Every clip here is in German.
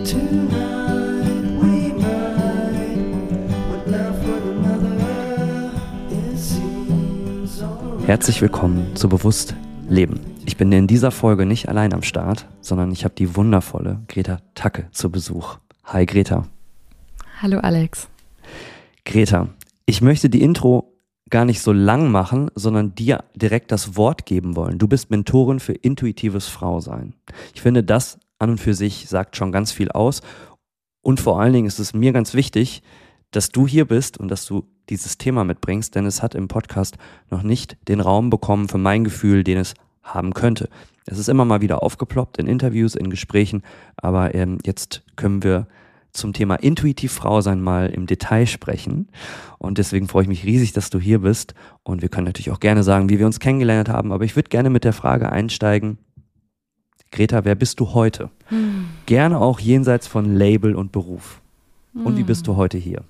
Herzlich willkommen zu Bewusst Leben. Ich bin in dieser Folge nicht allein am Start, sondern ich habe die wundervolle Greta Tacke zu Besuch. Hi Greta. Hallo Alex. Greta, ich möchte die Intro gar nicht so lang machen, sondern dir direkt das Wort geben wollen. Du bist Mentorin für intuitives Frausein. Ich finde, das an und für sich sagt schon ganz viel aus. Und vor allen Dingen ist es mir ganz wichtig, dass du hier bist und dass du dieses Thema mitbringst, denn es hat im Podcast noch nicht den Raum bekommen für mein Gefühl, den es haben könnte. Es ist immer mal wieder aufgeploppt in Interviews, in Gesprächen, aber jetzt können wir zum Thema intuitiv Frausein mal im Detail sprechen und deswegen freue ich mich riesig, dass du hier bist und wir können natürlich auch gerne sagen, wie wir uns kennengelernt haben, aber ich würde gerne mit der Frage einsteigen, Greta, wer bist du heute? Gerne auch jenseits von Label und Beruf. Und wie bist du heute hier?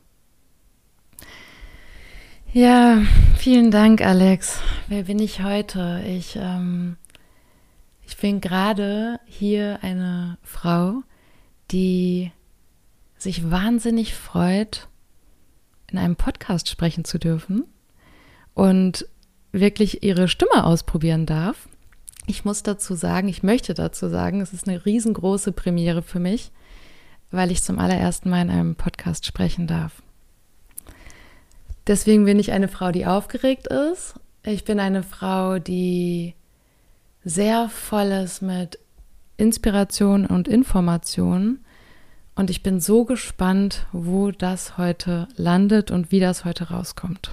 Ja, vielen Dank, Alex. Wer bin ich heute? Ich bin gerade hier eine Frau, die sich wahnsinnig freut, in einem Podcast sprechen zu dürfen und wirklich ihre Stimme ausprobieren darf. Ich möchte dazu sagen, es ist eine riesengroße Premiere für mich, weil ich zum allerersten Mal in einem Podcast sprechen darf. Deswegen bin ich eine Frau, die aufgeregt ist. Ich bin eine Frau, die sehr voll ist mit Inspiration und Information. Und ich bin so gespannt, wo das heute landet und wie das heute rauskommt.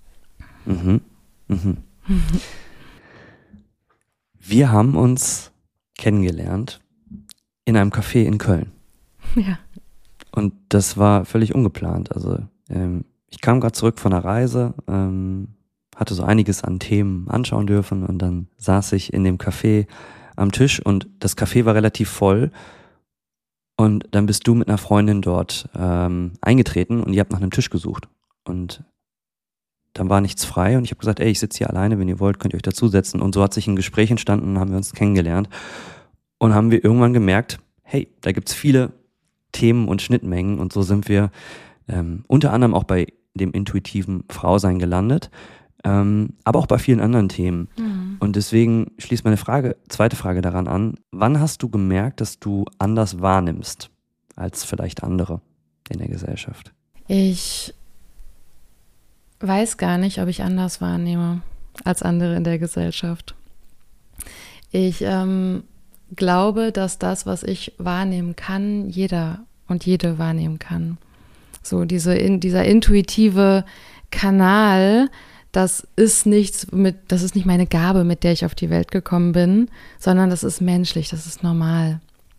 Wir haben uns kennengelernt in einem Café in Köln. Ja. Und das war völlig ungeplant. Also ich kam gerade zurück von einer Reise, hatte so einiges an Themen anschauen dürfen und dann saß ich in dem Café am Tisch und das Café war relativ voll und dann bist du mit einer Freundin dort eingetreten und ihr habt nach einem Tisch gesucht und dann war nichts frei und ich habe gesagt, ey, ich sitze hier alleine, wenn ihr wollt, könnt ihr euch dazusetzen und so hat sich ein Gespräch entstanden und haben wir uns kennengelernt und haben wir irgendwann gemerkt, hey, da gibt's viele Themen und Schnittmengen und so sind wir unter anderem auch bei dem intuitiven Frausein gelandet, aber auch bei vielen anderen Themen. Und deswegen schließt meine zweite Frage daran an, wann hast du gemerkt, dass du anders wahrnimmst als vielleicht andere in der Gesellschaft? Ich weiß gar nicht, ob ich anders wahrnehme als andere in der Gesellschaft. Ich glaube, dass das, was ich wahrnehmen kann, jeder und jede wahrnehmen kann. So dieser intuitive Kanal, das ist nicht meine Gabe, mit der ich auf die Welt gekommen bin, sondern das ist menschlich, das ist normal.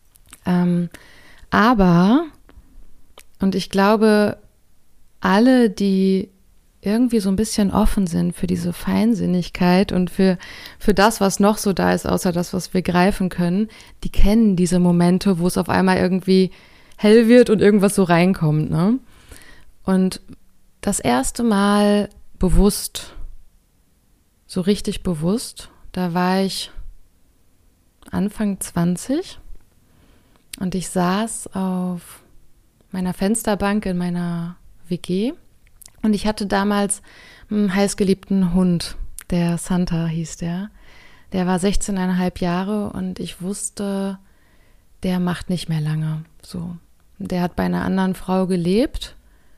Aber, und ich glaube, alle, die irgendwie so ein bisschen offen sind für diese Feinsinnigkeit und für das, was noch so da ist, außer das, was wir greifen können, die kennen diese Momente, wo es auf einmal irgendwie hell wird und irgendwas so reinkommt, ne? Und das erste Mal bewusst, so richtig bewusst, da war ich Anfang 20 und ich saß auf meiner Fensterbank in meiner WG und ich hatte damals einen heißgeliebten Hund, der Santa hieß der. Der war 16,5 Jahre und ich wusste, der macht nicht mehr lange. So. Der hat bei einer anderen Frau gelebt.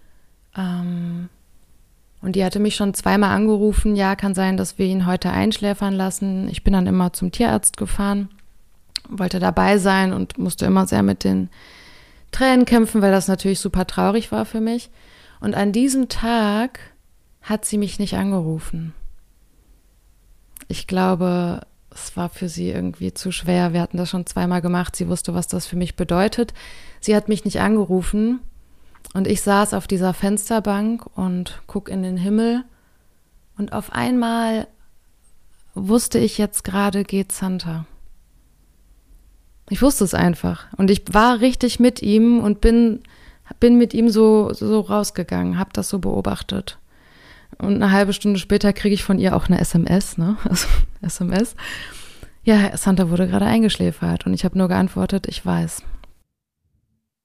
Und die hatte mich schon zweimal angerufen, ja, kann sein, dass wir ihn heute einschläfern lassen. Ich bin dann immer zum Tierarzt gefahren, wollte dabei sein und musste immer sehr mit den Tränen kämpfen, weil das natürlich super traurig war für mich. Und an diesem Tag hat sie mich nicht angerufen. Ich glaube, es war für sie irgendwie zu schwer. Wir hatten das schon zweimal gemacht. Sie wusste, was das für mich bedeutet. Sie hat mich nicht angerufen. Und ich saß auf dieser Fensterbank und guck in den Himmel und auf einmal wusste ich jetzt gerade geht Santa. Ich wusste es einfach und ich war richtig mit ihm und bin mit ihm so rausgegangen, habe das so beobachtet. Und eine halbe Stunde später kriege ich von ihr auch eine SMS, ne? Also SMS. Ja, Santa wurde gerade eingeschläfert und ich habe nur geantwortet, ich weiß.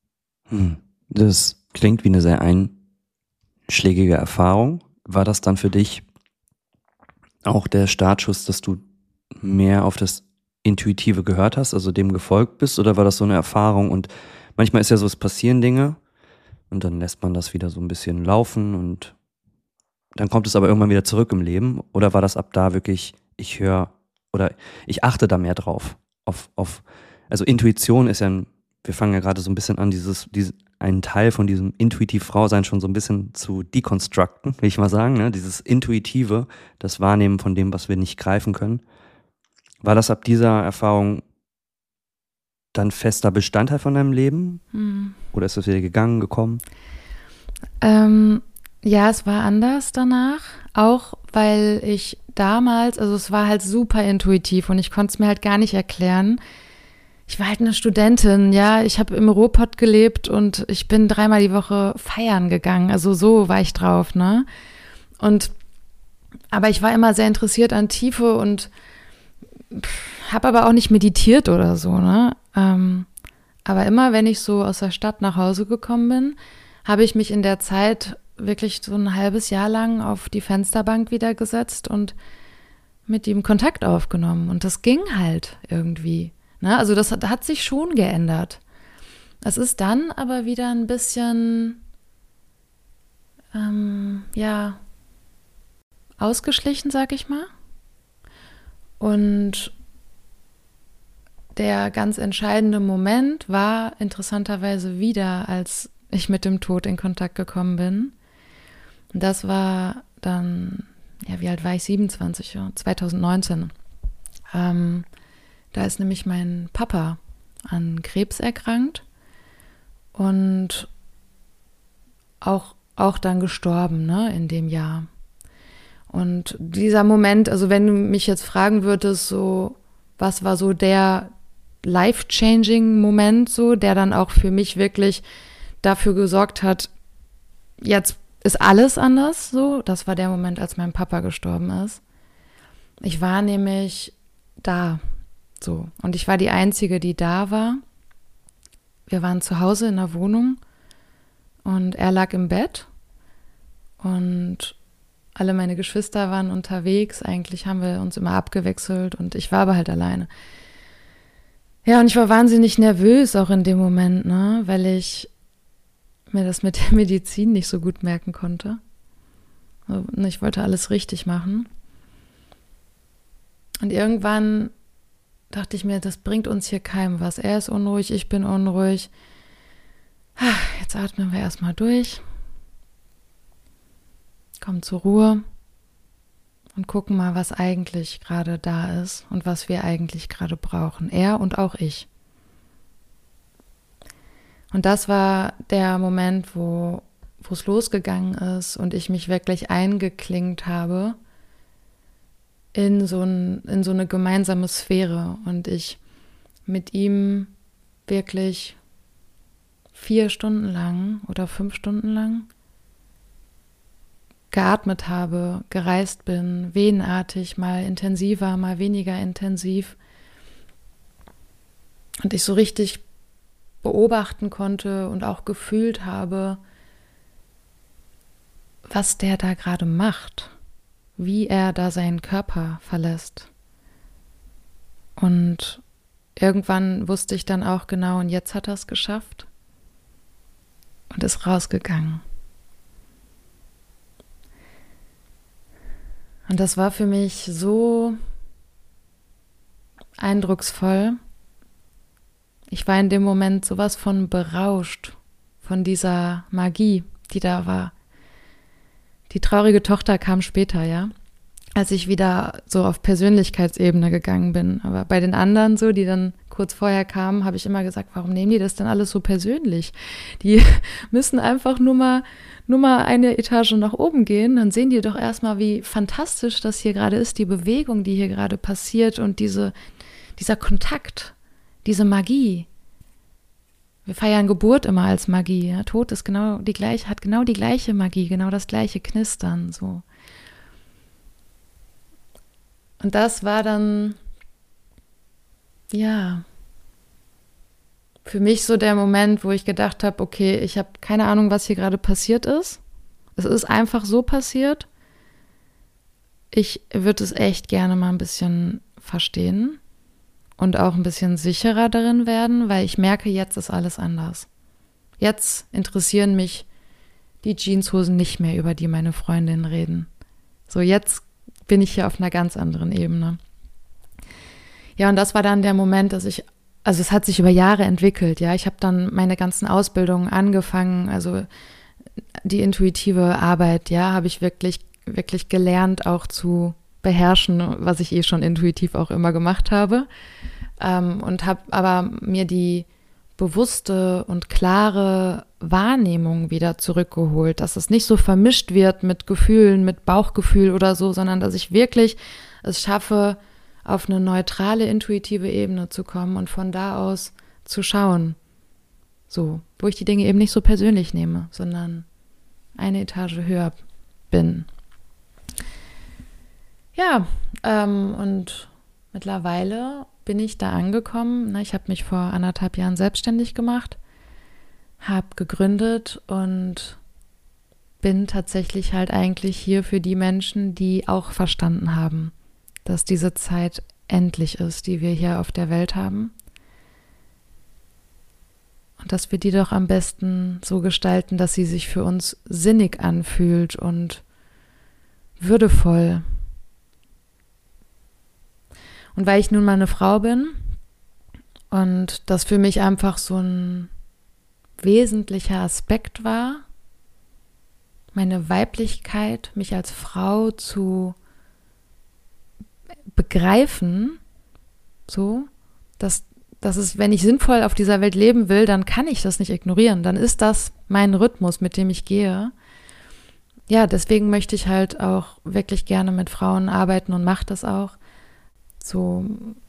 Das klingt wie eine sehr einschlägige Erfahrung. War das dann für dich auch der Startschuss, dass du mehr auf das Intuitive gehört hast, also dem gefolgt bist, oder war das so eine Erfahrung? Und manchmal ist ja so, es passieren Dinge und dann lässt man das wieder so ein bisschen laufen und dann kommt es aber irgendwann wieder zurück im Leben. Oder war das ab da wirklich, ich höre oder ich achte da mehr drauf? Also Intuition ist ja wir fangen ja gerade so ein bisschen an, einen Teil von diesem intuitiv Frausein schon so ein bisschen zu deconstructen, will ich mal sagen, ne? Dieses Intuitive, das Wahrnehmen von dem, was wir nicht greifen können. War das ab dieser Erfahrung dann fester Bestandteil von deinem Leben? Oder ist das wieder gegangen, gekommen? Ja, es war anders danach, auch weil ich damals, also es war halt super intuitiv und ich konnte es mir halt gar nicht erklären. Ich war halt eine Studentin, ja, ich habe im Ruhrpott gelebt und ich bin 3-mal die Woche feiern gegangen, also so war ich drauf, ne? Aber ich war immer sehr interessiert an Tiefe und habe aber auch nicht meditiert oder so, ne? Aber immer, wenn ich so aus der Stadt nach Hause gekommen bin, habe ich mich in der Zeit wirklich so ein halbes Jahr lang auf die Fensterbank wieder gesetzt und mit ihm Kontakt aufgenommen. Und das ging halt irgendwie. Ne? Also das hat sich schon geändert. Es ist dann aber wieder ein bisschen, ausgeschlichen, sag ich mal. Und der ganz entscheidende Moment war interessanterweise wieder, als ich mit dem Tod in Kontakt gekommen bin. Und das war dann, ja, wie alt war ich? 27, ja, 2019. Da ist nämlich mein Papa an Krebs erkrankt und auch dann gestorben, ne, in dem Jahr. Und dieser Moment, also wenn du mich jetzt fragen würdest, so, was war so der life-changing Moment, so, der dann auch für mich wirklich dafür gesorgt hat, jetzt ist alles anders, so, das war der Moment, als mein Papa gestorben ist. Ich war nämlich da, so, und ich war die Einzige, die da war. Wir waren zu Hause in der Wohnung und er lag im Bett und alle meine Geschwister waren unterwegs. Eigentlich haben wir uns immer abgewechselt und ich war aber halt alleine. Ja, und ich war wahnsinnig nervös auch in dem Moment, ne, weil ich mir das mit der Medizin nicht so gut merken konnte. Ich wollte alles richtig machen. Und irgendwann dachte ich mir, das bringt uns hier keinem was. Er ist unruhig, ich bin unruhig. Jetzt atmen wir erstmal durch. Kommen zur Ruhe und gucken mal, was eigentlich gerade da ist und was wir eigentlich gerade brauchen. Er und auch ich. Und das war der Moment, wo es losgegangen ist und ich mich wirklich eingeklinkt habe in so eine gemeinsame Sphäre und ich mit ihm wirklich 4 Stunden lang oder 5 Stunden lang geatmet habe, gereist bin, wehenartig, mal intensiver, mal weniger intensiv und ich so richtig beobachten konnte und auch gefühlt habe, was der da gerade macht, wie er da seinen Körper verlässt. Und irgendwann wusste ich dann auch genau, und jetzt hat er es geschafft und ist rausgegangen. Und das war für mich so eindrucksvoll. Ich war in dem Moment sowas von berauscht von dieser Magie, die da war. Die traurige Tochter kam später, ja, als ich wieder so auf Persönlichkeitsebene gegangen bin. Aber bei den anderen so, die dann kurz vorher kamen, habe ich immer gesagt, warum nehmen die das denn alles so persönlich? Die müssen einfach nur mal eine Etage nach oben gehen, dann sehen die doch erstmal, wie fantastisch das hier gerade ist, die Bewegung, die hier gerade passiert und dieser Kontakt, diese Magie. Wir feiern Geburt immer als Magie. Ja? Tod ist hat genau die gleiche Magie, genau das gleiche Knistern. So. Und das war dann, ja, für mich so der Moment, wo ich gedacht habe, okay, ich habe keine Ahnung, was hier gerade passiert ist. Es ist einfach so passiert. Ich würde es echt gerne mal ein bisschen verstehen und auch ein bisschen sicherer darin werden, weil ich merke, jetzt ist alles anders. Jetzt interessieren mich die Jeanshosen nicht mehr, über die meine Freundinnen reden. So, jetzt bin ich hier auf einer ganz anderen Ebene. Ja, und das war dann der Moment, also es hat sich über Jahre entwickelt, ja. Ich habe dann meine ganzen Ausbildungen angefangen, also die intuitive Arbeit, ja, habe ich wirklich gelernt, auch zu beherrschen, was ich schon intuitiv auch immer gemacht habe. Und habe aber mir die bewusste und klare Wahrnehmung wieder zurückgeholt, dass es nicht so vermischt wird mit Gefühlen, mit Bauchgefühl oder so, sondern dass ich wirklich es schaffe, auf eine neutrale, intuitive Ebene zu kommen und von da aus zu schauen, so, wo ich die Dinge eben nicht so persönlich nehme, sondern eine Etage höher bin. Ja, und mittlerweile bin ich da angekommen. Ich habe mich vor 1,5 Jahren selbstständig gemacht, habe gegründet und bin tatsächlich halt eigentlich hier für die Menschen, die auch verstanden haben, dass diese Zeit endlich ist, die wir hier auf der Welt haben. Und dass wir die doch am besten so gestalten, dass sie sich für uns sinnig anfühlt und würdevoll. Und weil ich nun mal eine Frau bin und das für mich einfach so ein wesentlicher Aspekt war, meine Weiblichkeit, mich als Frau zu begreifen, so, dass es, wenn ich sinnvoll auf dieser Welt leben will, dann kann ich das nicht ignorieren. Dann ist das mein Rhythmus, mit dem ich gehe. Ja, deswegen möchte ich halt auch wirklich gerne mit Frauen arbeiten und mache das auch. So.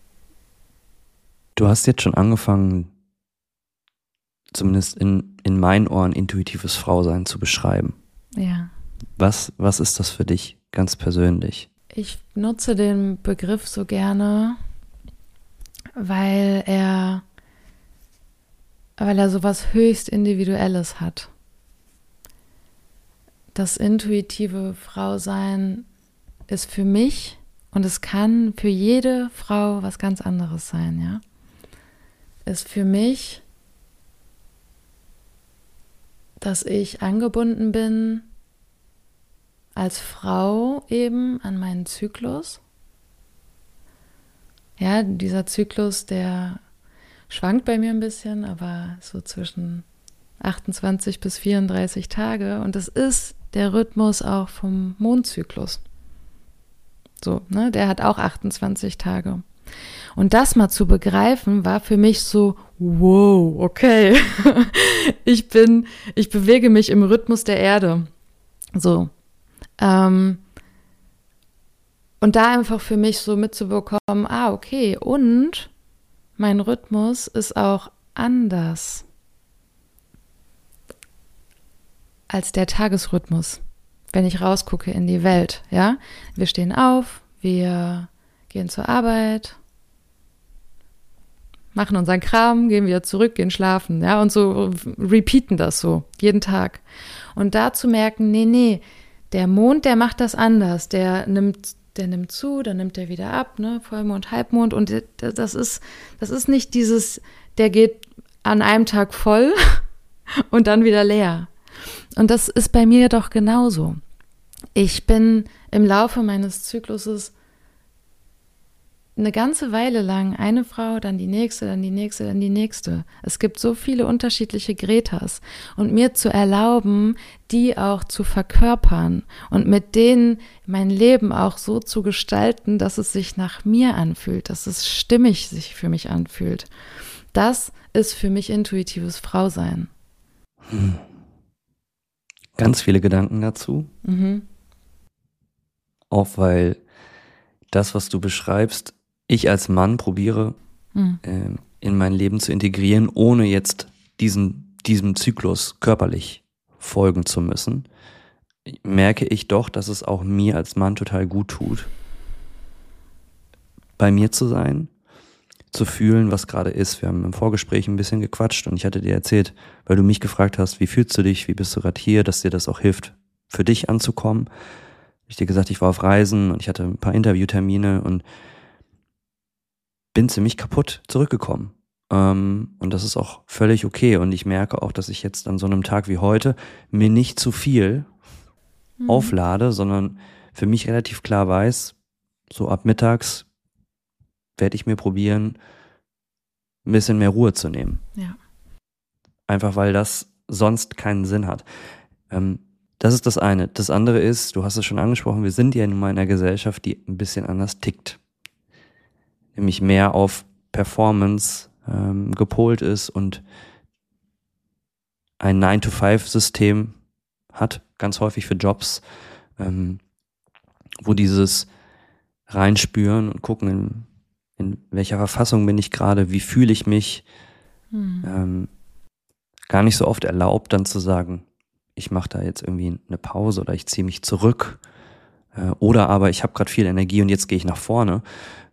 Du hast jetzt schon angefangen, zumindest in meinen Ohren, intuitives Frausein zu beschreiben. Ja. Was ist das für dich ganz persönlich? Ich nutze den Begriff so gerne, weil er sowas höchst Individuelles hat. Das intuitive Frausein ist für mich, und es kann für jede Frau was ganz anderes sein, ja, ist für mich, dass ich angebunden bin als Frau eben an meinen Zyklus. Ja, dieser Zyklus, der schwankt bei mir ein bisschen, aber so zwischen 28 bis 34 Tage. Und das ist der Rhythmus auch vom Mondzyklus. So, ne, der hat auch 28 Tage. Und das mal zu begreifen, war für mich so, wow, okay. Ich bewege mich im Rhythmus der Erde. So. Und da einfach für mich so mitzubekommen, okay, und mein Rhythmus ist auch anders als der Tagesrhythmus, wenn ich rausgucke in die Welt, ja. Wir stehen auf, wir gehen zur Arbeit, machen unseren Kram, gehen wieder zurück, gehen schlafen, ja, und so repeaten das so jeden Tag. Und da zu merken, nee, der Mond, der macht das anders, der nimmt zu, dann nimmt er wieder ab, ne, Vollmond, Halbmond, und das ist nicht dieses, der geht an einem Tag voll und dann wieder leer. Und das ist bei mir doch genauso. Ich bin im Laufe meines Zykluses eine ganze Weile lang eine Frau, dann die nächste, dann die nächste, dann die nächste. Es gibt so viele unterschiedliche Gretas. Und mir zu erlauben, die auch zu verkörpern und mit denen mein Leben auch so zu gestalten, dass es sich nach mir anfühlt, dass es stimmig sich für mich anfühlt. Das ist für mich intuitives Frausein. Ganz viele Gedanken dazu. Auch weil das, was du beschreibst, ich als Mann probiere, in mein Leben zu integrieren, ohne jetzt diesem Zyklus körperlich folgen zu müssen, merke ich doch, dass es auch mir als Mann total gut tut, bei mir zu sein, zu fühlen, was gerade ist. Wir haben im Vorgespräch ein bisschen gequatscht und ich hatte dir erzählt, weil du mich gefragt hast, wie fühlst du dich, wie bist du gerade hier, dass dir das auch hilft, für dich anzukommen. Ich dir gesagt, ich war auf Reisen und ich hatte ein paar Interviewtermine und bin ziemlich kaputt zurückgekommen. Und das ist auch völlig okay. Und ich merke auch, dass ich jetzt an so einem Tag wie heute mir nicht zu viel auflade, sondern für mich relativ klar weiß, so ab mittags werde ich mir probieren, ein bisschen mehr Ruhe zu nehmen. Ja. Einfach weil das sonst keinen Sinn hat. Das ist das eine. Das andere ist, du hast es schon angesprochen, wir sind ja nun mal in einer Gesellschaft, die ein bisschen anders tickt. Nämlich mehr auf Performance gepolt ist und ein 9-to-5-System hat, ganz häufig für Jobs, wo dieses reinspüren und gucken, in welcher Verfassung bin ich gerade, wie fühle ich mich, gar nicht so oft erlaubt, dann zu sagen, ich mache da jetzt irgendwie eine Pause oder ich ziehe mich zurück oder aber ich habe gerade viel Energie und jetzt gehe ich nach vorne.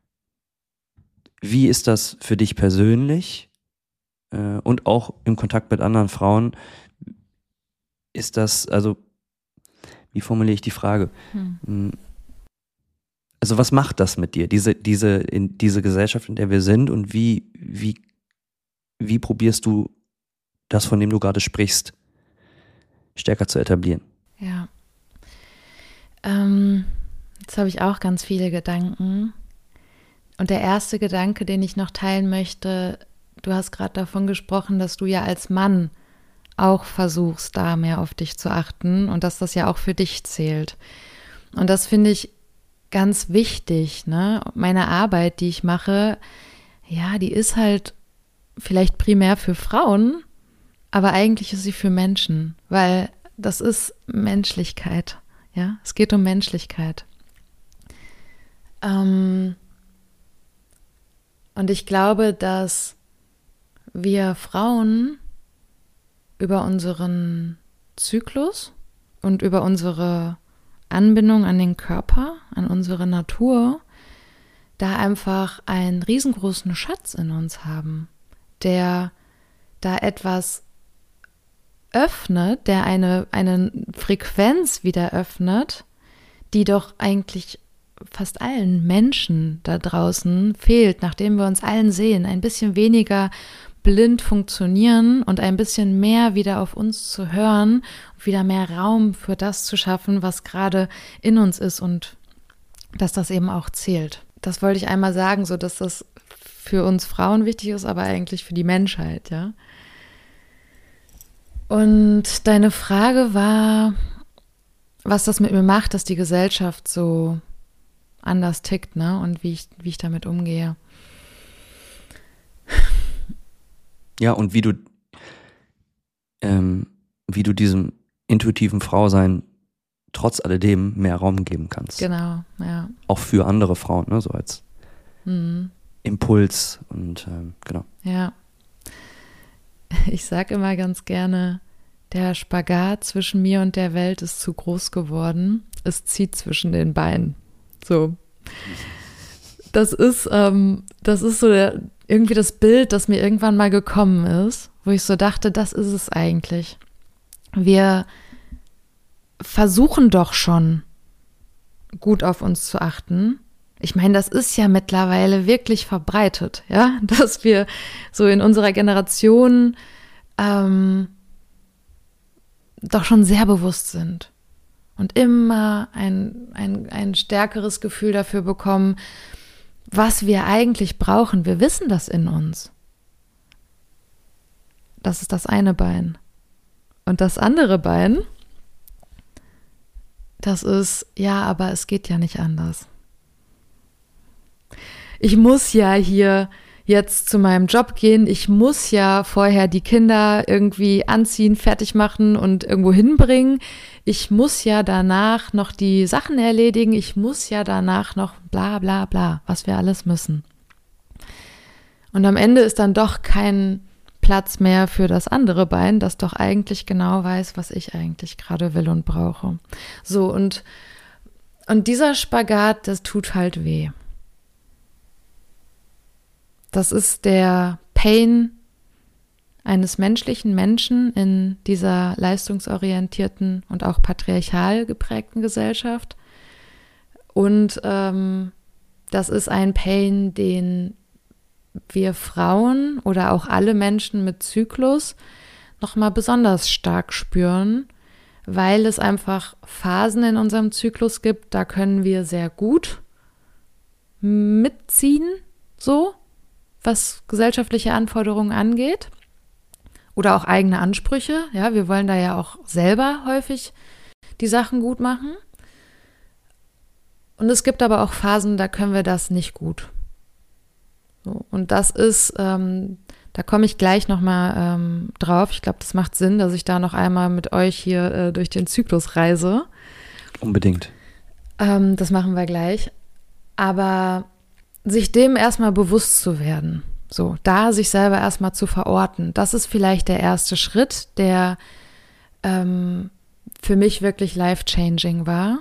Wie ist das für dich persönlich und auch im Kontakt mit anderen Frauen? Ist das, also, wie formuliere ich die Frage? Also was macht das mit dir, diese Gesellschaft, in der wir sind und wie probierst du das, von dem du gerade sprichst, stärker zu etablieren? Ja. Jetzt habe ich auch ganz viele Gedanken. Und der erste Gedanke, den ich noch teilen möchte, du hast gerade davon gesprochen, dass du ja als Mann auch versuchst, da mehr auf dich zu achten und dass das ja auch für dich zählt. Und das finde ich ganz wichtig, ne? Meine Arbeit, die ich mache, ja, die ist halt vielleicht primär für Frauen, aber eigentlich ist sie für Menschen, weil das ist Menschlichkeit, ja, es geht um Menschlichkeit. Und ich glaube, dass wir Frauen über unseren Zyklus und über unsere Anbindung an den Körper, an unsere Natur, da einfach einen riesengroßen Schatz in uns haben, der da etwas öffnet, der eine Frequenz wieder öffnet, die doch eigentlich fast allen Menschen da draußen fehlt, nachdem wir uns allen sehen, ein bisschen weniger blind funktionieren und ein bisschen mehr wieder auf uns zu hören, wieder mehr Raum für das zu schaffen, was gerade in uns ist und dass das eben auch zählt. Das wollte ich einmal sagen, so dass das für uns Frauen wichtig ist, aber eigentlich für die Menschheit, ja. Und deine Frage war, was das mit mir macht, dass die Gesellschaft so anders tickt, ne? Und wie ich damit umgehe. Ja, und wie du diesem intuitiven Frausein trotz alledem mehr Raum geben kannst. Genau, ja. Auch für andere Frauen, ne? So als Impuls und genau. Ja. Ich sage immer ganz gerne, der Spagat zwischen mir und der Welt ist zu groß geworden. Es zieht zwischen den Beinen. So. Das ist so irgendwie das Bild, das mir irgendwann mal gekommen ist, wo ich so dachte, das ist es eigentlich. Wir versuchen doch schon, gut auf uns zu achten. Ich meine, das ist ja mittlerweile wirklich verbreitet, ja, dass wir so in unserer Generation doch schon sehr bewusst sind und immer ein stärkeres Gefühl dafür bekommen, was wir eigentlich brauchen. Wir wissen das in uns. Das ist das eine Bein. Und das andere Bein, das ist, ja, aber es geht ja nicht anders. Ich muss ja hier jetzt zu meinem Job gehen. Ich muss ja vorher die Kinder irgendwie anziehen, fertig machen und irgendwo hinbringen. Ich muss ja danach noch die Sachen erledigen. Ich muss ja danach noch bla bla bla, was wir alles müssen. Und am Ende ist dann doch kein Platz mehr für das andere Bein, das doch eigentlich genau weiß, was ich eigentlich gerade will und brauche. So, und dieser Spagat, das tut halt weh. Das ist der Pain eines menschlichen Menschen in dieser leistungsorientierten und auch patriarchal geprägten Gesellschaft. Und das ist ein Pain, den wir Frauen oder auch alle Menschen mit Zyklus nochmal besonders stark spüren, weil es einfach Phasen in unserem Zyklus gibt, da können wir sehr gut mitziehen, so, was gesellschaftliche Anforderungen angeht oder auch eigene Ansprüche. Ja, wir wollen da ja auch selber häufig die Sachen gut machen. Und es gibt aber auch Phasen, da können wir das nicht gut. So, und das ist, da komme ich gleich nochmal drauf. Ich glaube, das macht Sinn, dass ich da noch einmal mit euch hier durch den Zyklus reise. Unbedingt. Das machen wir gleich. Aber sich dem erstmal bewusst zu werden, so, da sich selber erstmal zu verorten, das ist vielleicht der erste Schritt, der für mich wirklich life-changing war.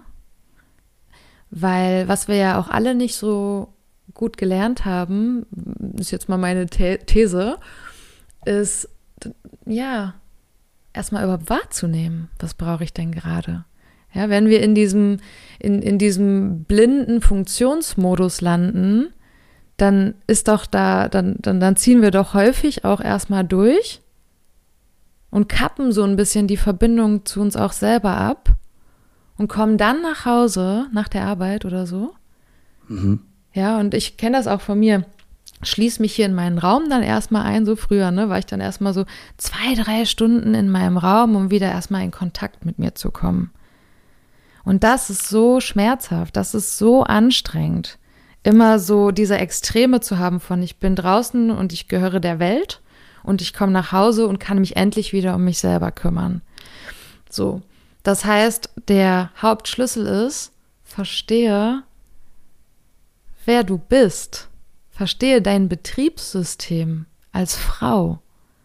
Weil was wir ja auch alle nicht so gut gelernt haben, ist jetzt mal meine These, ist, ja, erstmal überhaupt wahrzunehmen, was brauche ich denn gerade? Ja, wenn wir in diesem blinden Funktionsmodus landen, dann ist doch dann ziehen wir doch häufig auch erstmal durch und kappen so ein bisschen die Verbindung zu uns auch selber ab und kommen dann nach Hause, nach der Arbeit oder so. Mhm. Ja, und ich kenne das auch von mir. Schließe mich hier in meinen Raum dann erstmal ein, so früher, ne, war ich dann erstmal so 2-3 Stunden in meinem Raum, um wieder erstmal in Kontakt mit mir zu kommen. Und das ist so schmerzhaft, das ist so anstrengend, immer so diese Extreme zu haben von ich bin draußen und ich gehöre der Welt und ich komme nach Hause und kann mich endlich wieder um mich selber kümmern. So, das heißt, der Hauptschlüssel ist, verstehe, wer du bist. Verstehe dein Betriebssystem als Frau.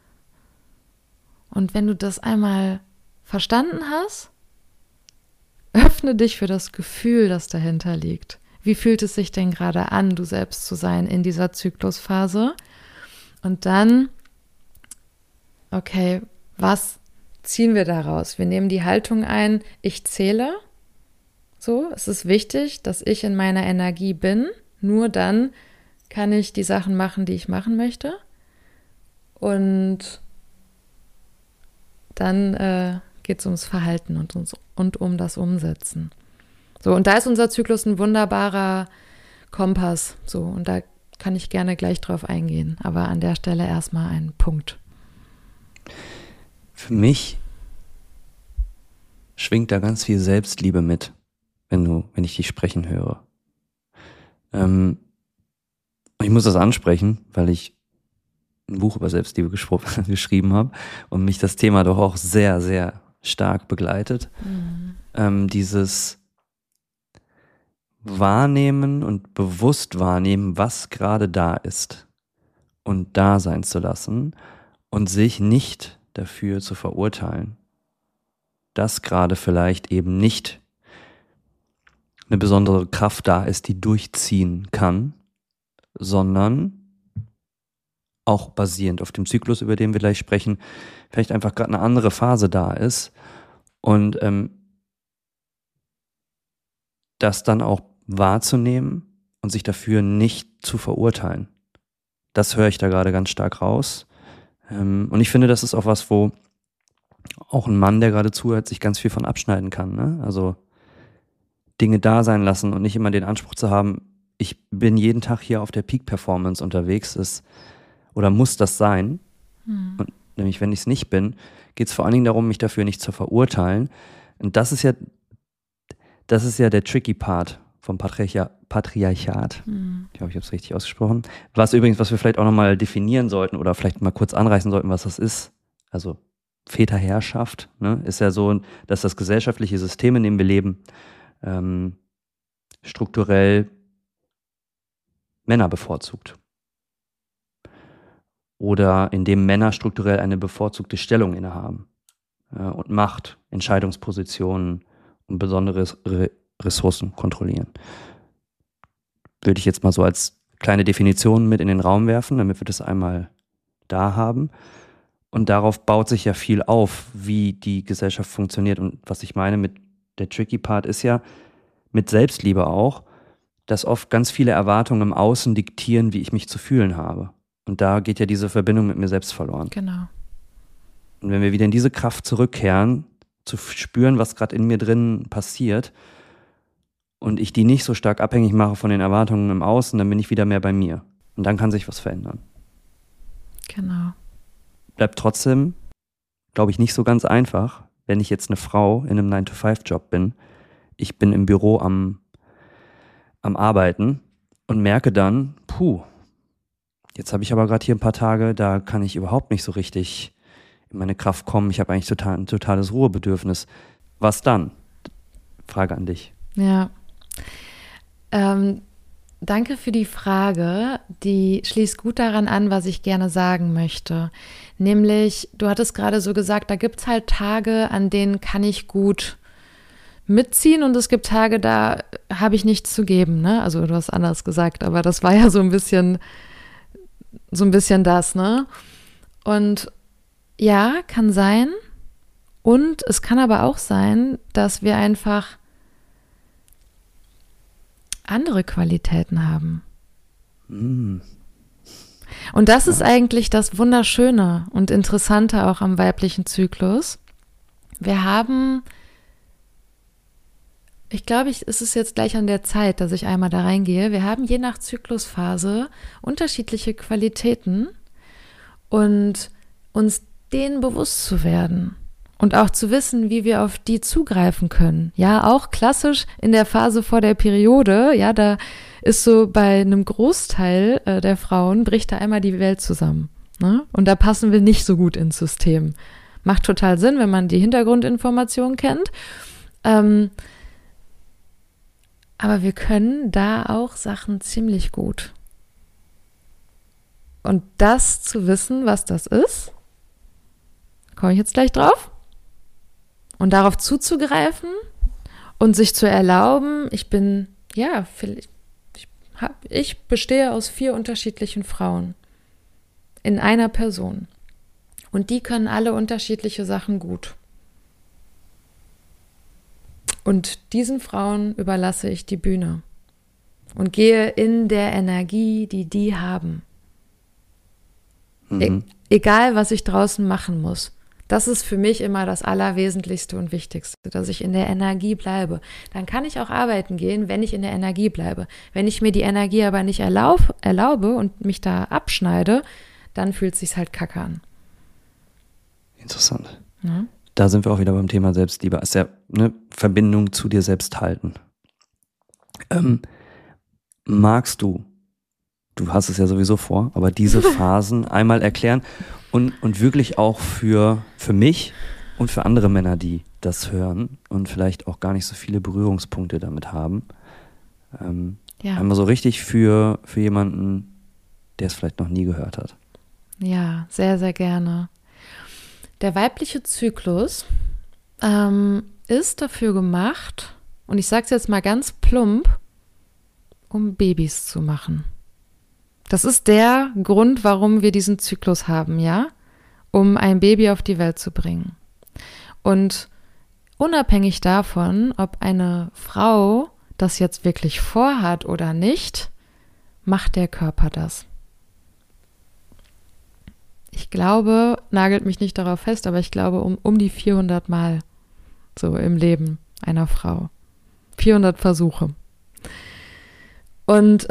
Und wenn du das einmal verstanden hast, öffne dich für das Gefühl, das dahinter liegt. Wie fühlt es sich denn gerade an, du selbst zu sein in dieser Zyklusphase? Und dann, okay, was ziehen wir daraus? Wir nehmen die Haltung ein, ich zähle. So, es ist wichtig, dass ich in meiner Energie bin. Nur dann kann ich die Sachen machen, die ich machen möchte. Und dann geht es ums Verhalten und um das Umsetzen. So, und da ist unser Zyklus ein wunderbarer Kompass. So, und da kann ich gerne gleich drauf eingehen. Aber an der Stelle erstmal ein Punkt. Für mich schwingt da ganz viel Selbstliebe mit, wenn ich dich sprechen höre. Ich muss das ansprechen, weil ich ein Buch über Selbstliebe geschrieben habe und mich das Thema doch auch sehr, sehr stark begleitet. Dieses Wahrnehmen und bewusst wahrnehmen, was gerade da ist und da sein zu lassen und sich nicht dafür zu verurteilen, dass gerade vielleicht eben nicht eine besondere Kraft da ist, die durchziehen kann, sondern auch basierend auf dem Zyklus, über den wir gleich sprechen, vielleicht einfach gerade eine andere Phase da ist und das dann auch wahrzunehmen und sich dafür nicht zu verurteilen. Das höre ich da gerade ganz stark raus. Und ich finde, das ist auch was, wo auch ein Mann, der gerade zuhört, sich ganz viel von abschneiden kann. Ne? Also Dinge da sein lassen und nicht immer den Anspruch zu haben, ich bin jeden Tag hier auf der Peak-Performance unterwegs, oder muss das sein? Und nämlich, wenn ich es nicht bin, geht es vor allen Dingen darum, mich dafür nicht zu verurteilen. Und das ist ja der tricky Part vom Patriarchat. Ich hoffe, ich habe es richtig ausgesprochen. Was wir vielleicht auch nochmal definieren sollten oder vielleicht mal kurz anreißen sollten, was das ist. Also Väterherrschaft, ne, ist ja so, dass das gesellschaftliche System, in dem wir leben, strukturell Männer bevorzugt. Oder in dem Männer strukturell eine bevorzugte Stellung innehaben und Macht, Entscheidungspositionen und besondere Ressourcen kontrollieren. Würde ich jetzt mal so als kleine Definitionen mit in den Raum werfen, damit wir das einmal da haben. Und darauf baut sich ja viel auf, wie die Gesellschaft funktioniert. Und was ich meine mit der tricky Part ist ja, mit Selbstliebe auch, dass oft ganz viele Erwartungen im Außen diktieren, wie ich mich zu fühlen habe. Und da geht ja diese Verbindung mit mir selbst verloren. Genau. Und wenn wir wieder in diese Kraft zurückkehren, zu spüren, was gerade in mir drin passiert und ich die nicht so stark abhängig mache von den Erwartungen im Außen, dann bin ich wieder mehr bei mir. Und dann kann sich was verändern. Genau. Bleibt trotzdem, glaube ich, nicht so ganz einfach, wenn ich jetzt eine Frau in einem 9-to-5-Job bin. Ich bin im Büro am Arbeiten und merke dann, jetzt habe ich aber gerade hier ein paar Tage, da kann ich überhaupt nicht so richtig in meine Kraft kommen. Ich habe eigentlich ein totales Ruhebedürfnis. Was dann? Frage an dich. Ja. Danke für die Frage. Die schließt gut daran an, was ich gerne sagen möchte. Nämlich, du hattest gerade so gesagt, da gibt es halt Tage, an denen kann ich gut mitziehen und es gibt Tage, da habe ich nichts zu geben, ne? Also du hast anders gesagt, aber das war ja so ein bisschen das, ne? Und ja, kann sein. Und es kann aber auch sein, dass wir einfach andere Qualitäten haben. Mm. Und das ist eigentlich das Wunderschöne und Interessante auch am weiblichen Zyklus. Wir haben, ich glaube, es ist jetzt gleich an der Zeit, dass ich einmal da reingehe. Wir haben je nach Zyklusphase unterschiedliche Qualitäten und uns denen bewusst zu werden und auch zu wissen, wie wir auf die zugreifen können. Ja, auch klassisch in der Phase vor der Periode, ja, da ist so bei einem Großteil der Frauen bricht da einmal die Welt zusammen, ne? Und da passen wir nicht so gut ins System. Macht total Sinn, wenn man die Hintergrundinformationen kennt. Aber wir können da auch Sachen ziemlich gut. Und das zu wissen, was das ist, komme ich jetzt gleich drauf. Und darauf zuzugreifen und sich zu erlauben, ich bestehe aus 4 unterschiedlichen Frauen in einer Person. Und die können alle unterschiedliche Sachen gut. Und diesen Frauen überlasse ich die Bühne und gehe in der Energie, die haben. Egal, was ich draußen machen muss. Das ist für mich immer das Allerwesentlichste und Wichtigste, dass ich in der Energie bleibe. Dann kann ich auch arbeiten gehen, wenn ich in der Energie bleibe. Wenn ich mir die Energie aber nicht erlaube und mich da abschneide, dann fühlt es sich halt kacke an. Interessant. Ja? Da sind wir auch wieder beim Thema Selbstliebe. Ist ja eine Verbindung zu dir selbst halten. Magst du hast es ja sowieso vor, aber diese Phasen einmal erklären und wirklich auch für mich und für andere Männer, die das hören und vielleicht auch gar nicht so viele Berührungspunkte damit haben. Einmal so richtig für jemanden, der es vielleicht noch nie gehört hat. Ja, sehr, sehr gerne. Der weibliche Zyklus ist dafür gemacht, und ich sage es jetzt mal ganz plump, um Babys zu machen. Das ist der Grund, warum wir diesen Zyklus haben, ja? Um ein Baby auf die Welt zu bringen. Und unabhängig davon, ob eine Frau das jetzt wirklich vorhat oder nicht, macht der Körper das. Ich glaube, nagelt mich nicht darauf fest, aber ich glaube um die 400 Mal so im Leben einer Frau. 400 Versuche. Und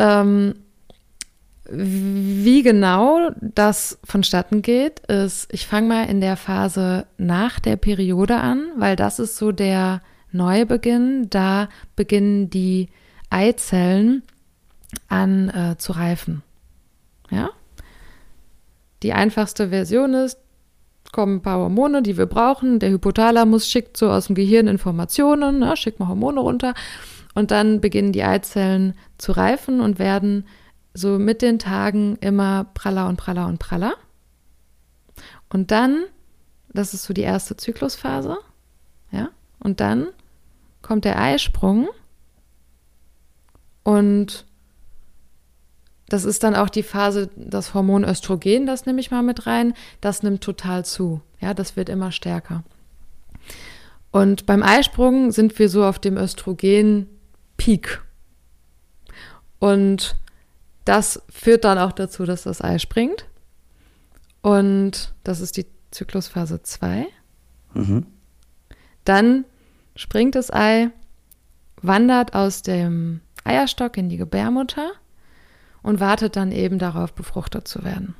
wie genau das vonstatten geht, ist, ich fange mal in der Phase nach der Periode an, weil das ist so der Neubeginn. Da beginnen die Eizellen an zu reifen. Ja? Die einfachste Version ist, kommen ein paar Hormone, die wir brauchen. Der Hypothalamus schickt so aus dem Gehirn Informationen, ne, schickt mal Hormone runter. Und dann beginnen die Eizellen zu reifen und werden so mit den Tagen immer praller und praller und praller. Und dann, das ist so die erste Zyklusphase, ja, und dann kommt der Eisprung und das ist dann auch die Phase, das Hormon Östrogen, das nehme ich mal mit rein, das nimmt total zu. Ja, das wird immer stärker. Und beim Eisprung sind wir so auf dem Östrogen-Peak. Und das führt dann auch dazu, dass das Ei springt. Und das ist die Zyklusphase 2. Mhm. Dann springt das Ei, wandert aus dem Eierstock in die Gebärmutter und wartet dann eben darauf, befruchtet zu werden.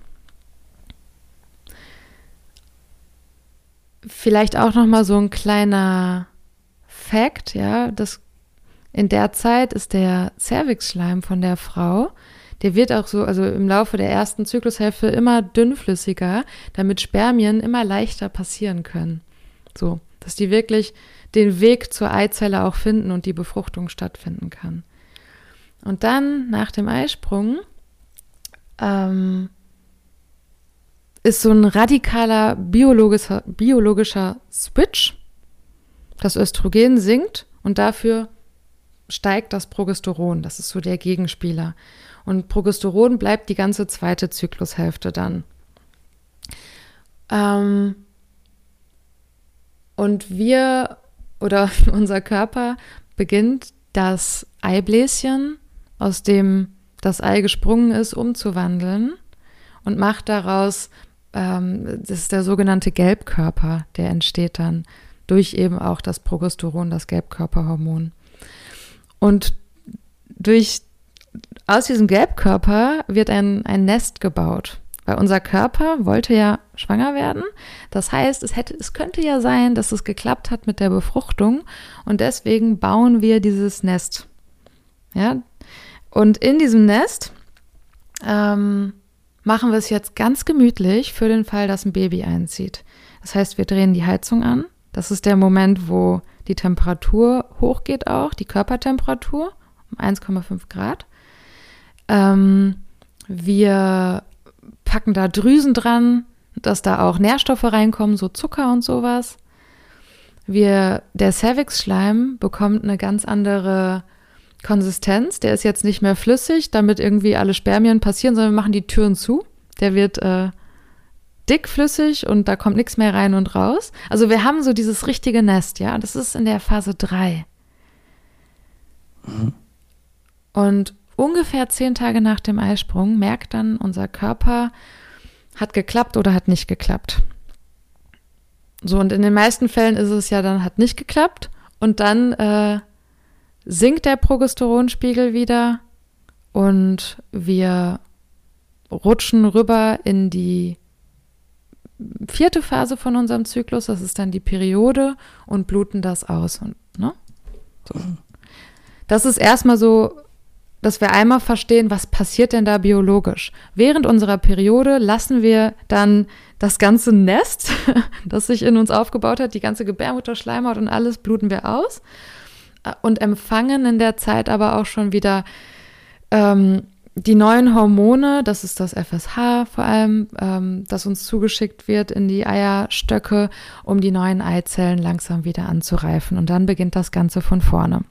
Vielleicht auch nochmal so ein kleiner Fact, ja, dass in der Zeit ist der Cervixschleim von der Frau, der wird auch so, also im Laufe der ersten Zyklushälfte immer dünnflüssiger, damit Spermien immer leichter passieren können. So, dass die wirklich den Weg zur Eizelle auch finden und die Befruchtung stattfinden kann. Und dann, nach dem Eisprung, ist so ein radikaler biologischer Switch. Das Östrogen sinkt und dafür steigt das Progesteron. Das ist so der Gegenspieler. Und Progesteron bleibt die ganze zweite Zyklushälfte dann. Und unser Körper beginnt das Eibläschen, aus dem das Ei gesprungen ist, umzuwandeln und macht daraus, das ist der sogenannte Gelbkörper, der entsteht dann durch eben auch das Progesteron, das Gelbkörperhormon. Und aus diesem Gelbkörper wird ein Nest gebaut. Weil unser Körper wollte ja schwanger werden. Das heißt, es könnte ja sein, dass es geklappt hat mit der Befruchtung und deswegen bauen wir dieses Nest. Ja? Und in diesem Nest machen wir es jetzt ganz gemütlich für den Fall, dass ein Baby einzieht. Das heißt, wir drehen die Heizung an. Das ist der Moment, wo die Temperatur hochgeht auch, die Körpertemperatur um 1,5 Grad. Wir packen da Drüsen dran, dass da auch Nährstoffe reinkommen, so Zucker und sowas. Der Cervixschleim bekommt eine ganz andere Konsistenz. Der ist jetzt nicht mehr flüssig, damit irgendwie alle Spermien passieren, sondern wir machen die Türen zu. Der wird dickflüssig und da kommt nichts mehr rein und raus. Also wir haben so dieses richtige Nest, ja. Das ist in der Phase 3. Mhm. Und ungefähr 10 Tage nach dem Eisprung merkt dann unser Körper, hat geklappt oder hat nicht geklappt. So, und in den meisten Fällen ist es ja dann, hat nicht geklappt und dann sinkt der Progesteronspiegel wieder und wir rutschen rüber in die 4. Phase von unserem Zyklus, das ist dann die Periode und bluten das aus. Und, ne? So. Das ist erstmal so, dass wir einmal verstehen, was passiert denn da biologisch. Während unserer Periode lassen wir dann das ganze Nest, das sich in uns aufgebaut hat, die ganze Gebärmutterschleimhaut und alles bluten wir aus und empfangen in der Zeit aber auch schon wieder die neuen Hormone, das ist das FSH vor allem, das uns zugeschickt wird in die Eierstöcke, um die neuen Eizellen langsam wieder anzureifen. Und dann beginnt das Ganze von vorne.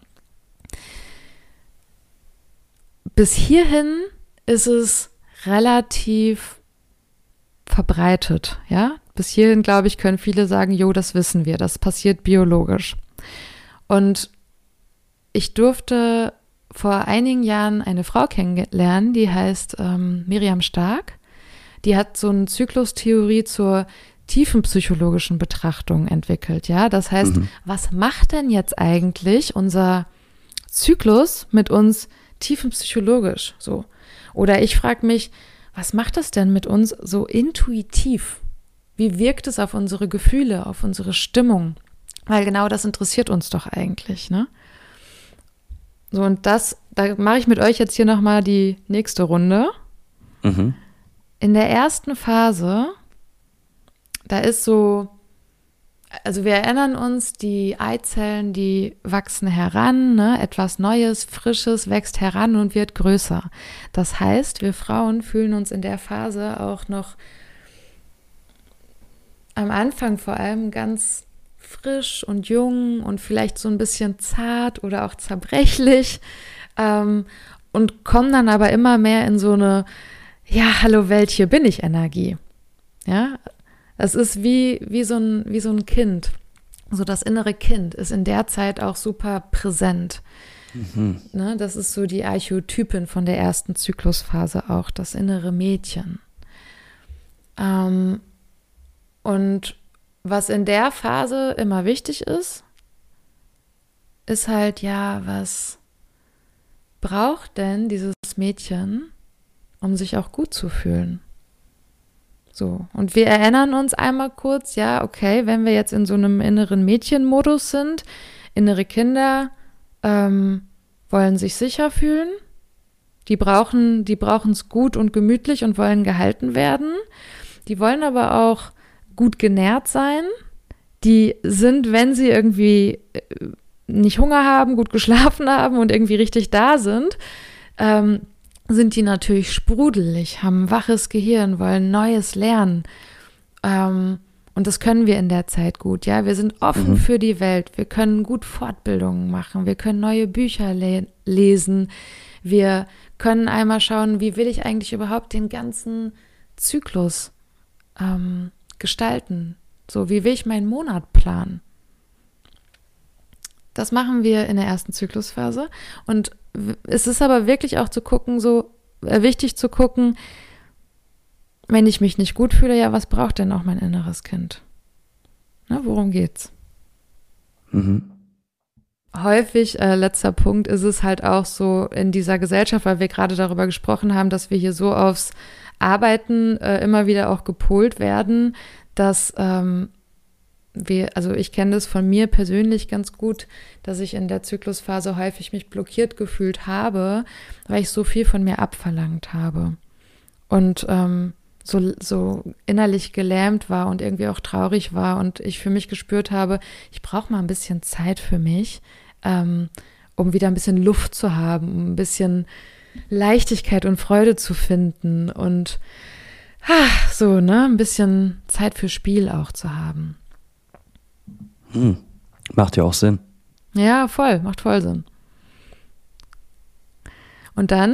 Bis hierhin ist es relativ verbreitet, ja. Bis hierhin, glaube ich, können viele sagen, jo, das wissen wir, das passiert biologisch. Und ich durfte vor einigen Jahren eine Frau kennenlernen, die heißt Miriam Stark. Die hat so eine Zyklustheorie zur tiefenpsychologischen Betrachtung entwickelt, ja. Das heißt, was macht denn jetzt eigentlich unser Zyklus mit uns tiefenpsychologisch so? Oder ich frage mich, was macht das denn mit uns so intuitiv? Wie wirkt es auf unsere Gefühle, auf unsere Stimmung? Weil genau das interessiert uns doch eigentlich, ne? So, und da mache ich mit euch jetzt hier nochmal die nächste Runde. Mhm. In der ersten Phase, da ist so, also wir erinnern uns, die Eizellen, die wachsen heran, ne? Etwas Neues, Frisches wächst heran und wird größer. Das heißt, wir Frauen fühlen uns in der Phase auch noch am Anfang vor allem ganz frisch und jung und vielleicht so ein bisschen zart oder auch zerbrechlich. und kommen dann aber immer mehr in so eine, ja, hallo Welt, hier bin ich Energie. Ja, es ist wie so ein Kind. So das innere Kind ist in der Zeit auch super präsent. Ne, das ist so die Archetypin von der ersten Zyklusphase auch, das innere Mädchen. Und was in der Phase immer wichtig ist halt, ja, was braucht denn dieses Mädchen, um sich auch gut zu fühlen? So, und wir erinnern uns einmal kurz, ja, okay, wenn wir jetzt in so einem inneren Mädchenmodus sind, innere Kinder wollen sich sicher fühlen, die brauchen es gut und gemütlich und wollen gehalten werden, die wollen aber auch gut genährt sein, die sind, wenn sie irgendwie nicht Hunger haben, gut geschlafen haben und irgendwie richtig da sind die natürlich sprudelig, haben ein waches Gehirn, wollen Neues lernen. Und das können wir in der Zeit gut, ja. Wir sind offen für die Welt. Wir können gut Fortbildungen machen. Wir können neue Bücher lesen. Wir können einmal schauen, wie will ich eigentlich überhaupt den ganzen Zyklus gestalten. So, wie will ich meinen Monat planen? Das machen wir in der ersten Zyklusphase. Und es ist aber wirklich auch zu gucken, wichtig zu gucken, wenn ich mich nicht gut fühle, ja, was braucht denn auch mein inneres Kind? Na, worum geht's? Häufig, letzter Punkt, ist es halt auch so in dieser Gesellschaft, weil wir gerade darüber gesprochen haben, dass wir hier so aufs Arbeiten immer wieder auch gepolt werden, dass also ich kenne das von mir persönlich ganz gut, dass ich in der Zyklusphase häufig mich blockiert gefühlt habe, weil ich so viel von mir abverlangt habe und so innerlich gelähmt war und irgendwie auch traurig war und ich für mich gespürt habe, ich brauche mal ein bisschen Zeit für mich, um wieder ein bisschen Luft zu haben, um ein bisschen Leichtigkeit und Freude zu finden und ein bisschen Zeit für Spiel auch zu haben. Macht ja auch Sinn. Ja, macht voll Sinn. Und dann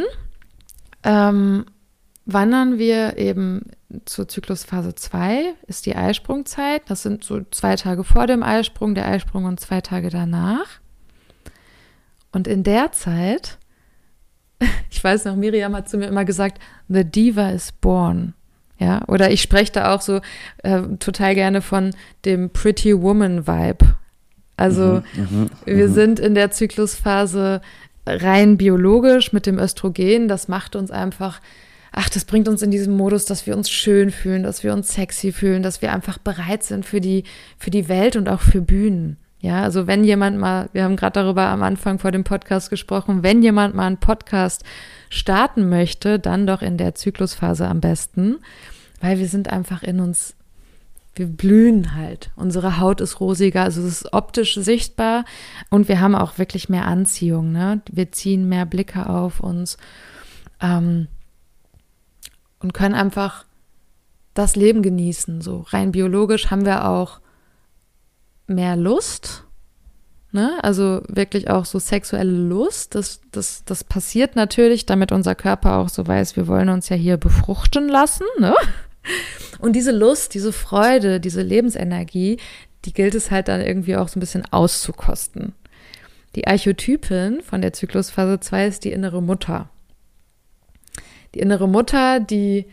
wandern wir eben zur Zyklusphase 2, ist die Eisprungzeit. Das sind so 2 Tage vor dem Eisprung, der Eisprung und 2 Tage danach. Und in der Zeit, ich weiß noch, Miriam hat zu mir immer gesagt, the diva is born. Ja, oder ich spreche da auch so total gerne von dem Pretty Woman Vibe. Also wir sind in der Zyklusphase rein biologisch mit dem Östrogen. Das macht uns einfach, das bringt uns in diesen Modus, dass wir uns schön fühlen, dass wir uns sexy fühlen, dass wir einfach bereit sind für die Welt und auch für Bühnen. Ja, also wenn jemand mal, wir haben gerade darüber am Anfang vor dem Podcast gesprochen, wenn jemand mal einen Podcast starten möchte, dann doch in der Zyklusphase am besten, weil wir sind einfach in uns, wir blühen halt. Unsere Haut ist rosiger, also es ist optisch sichtbar und wir haben auch wirklich mehr Anziehung, ne? Wir ziehen mehr Blicke auf uns und können einfach das Leben genießen. So rein biologisch haben wir auch mehr Lust, ne? Also wirklich auch so sexuelle Lust. Das passiert natürlich, damit unser Körper auch so weiß, wir wollen uns ja hier befruchten lassen, ne? Und diese Lust, diese Freude, diese Lebensenergie, die gilt es halt dann irgendwie auch so ein bisschen auszukosten. Die Archetypin von der Zyklusphase 2 ist die innere Mutter. Die innere Mutter, die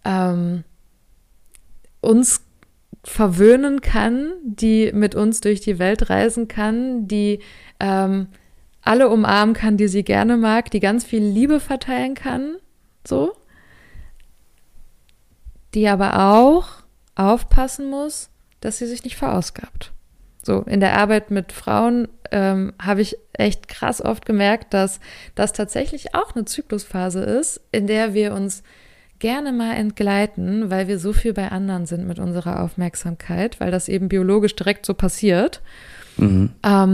uns verwöhnen kann, die mit uns durch die Welt reisen kann, die alle umarmen kann, die sie gerne mag, die ganz viel Liebe verteilen kann, so. Die aber auch aufpassen muss, dass sie sich nicht verausgabt. So, in der Arbeit mit Frauen habe ich echt krass oft gemerkt, dass das tatsächlich auch eine Zyklusphase ist, in der wir uns gerne mal entgleiten, weil wir so viel bei anderen sind mit unserer Aufmerksamkeit, weil das eben biologisch direkt so passiert. Und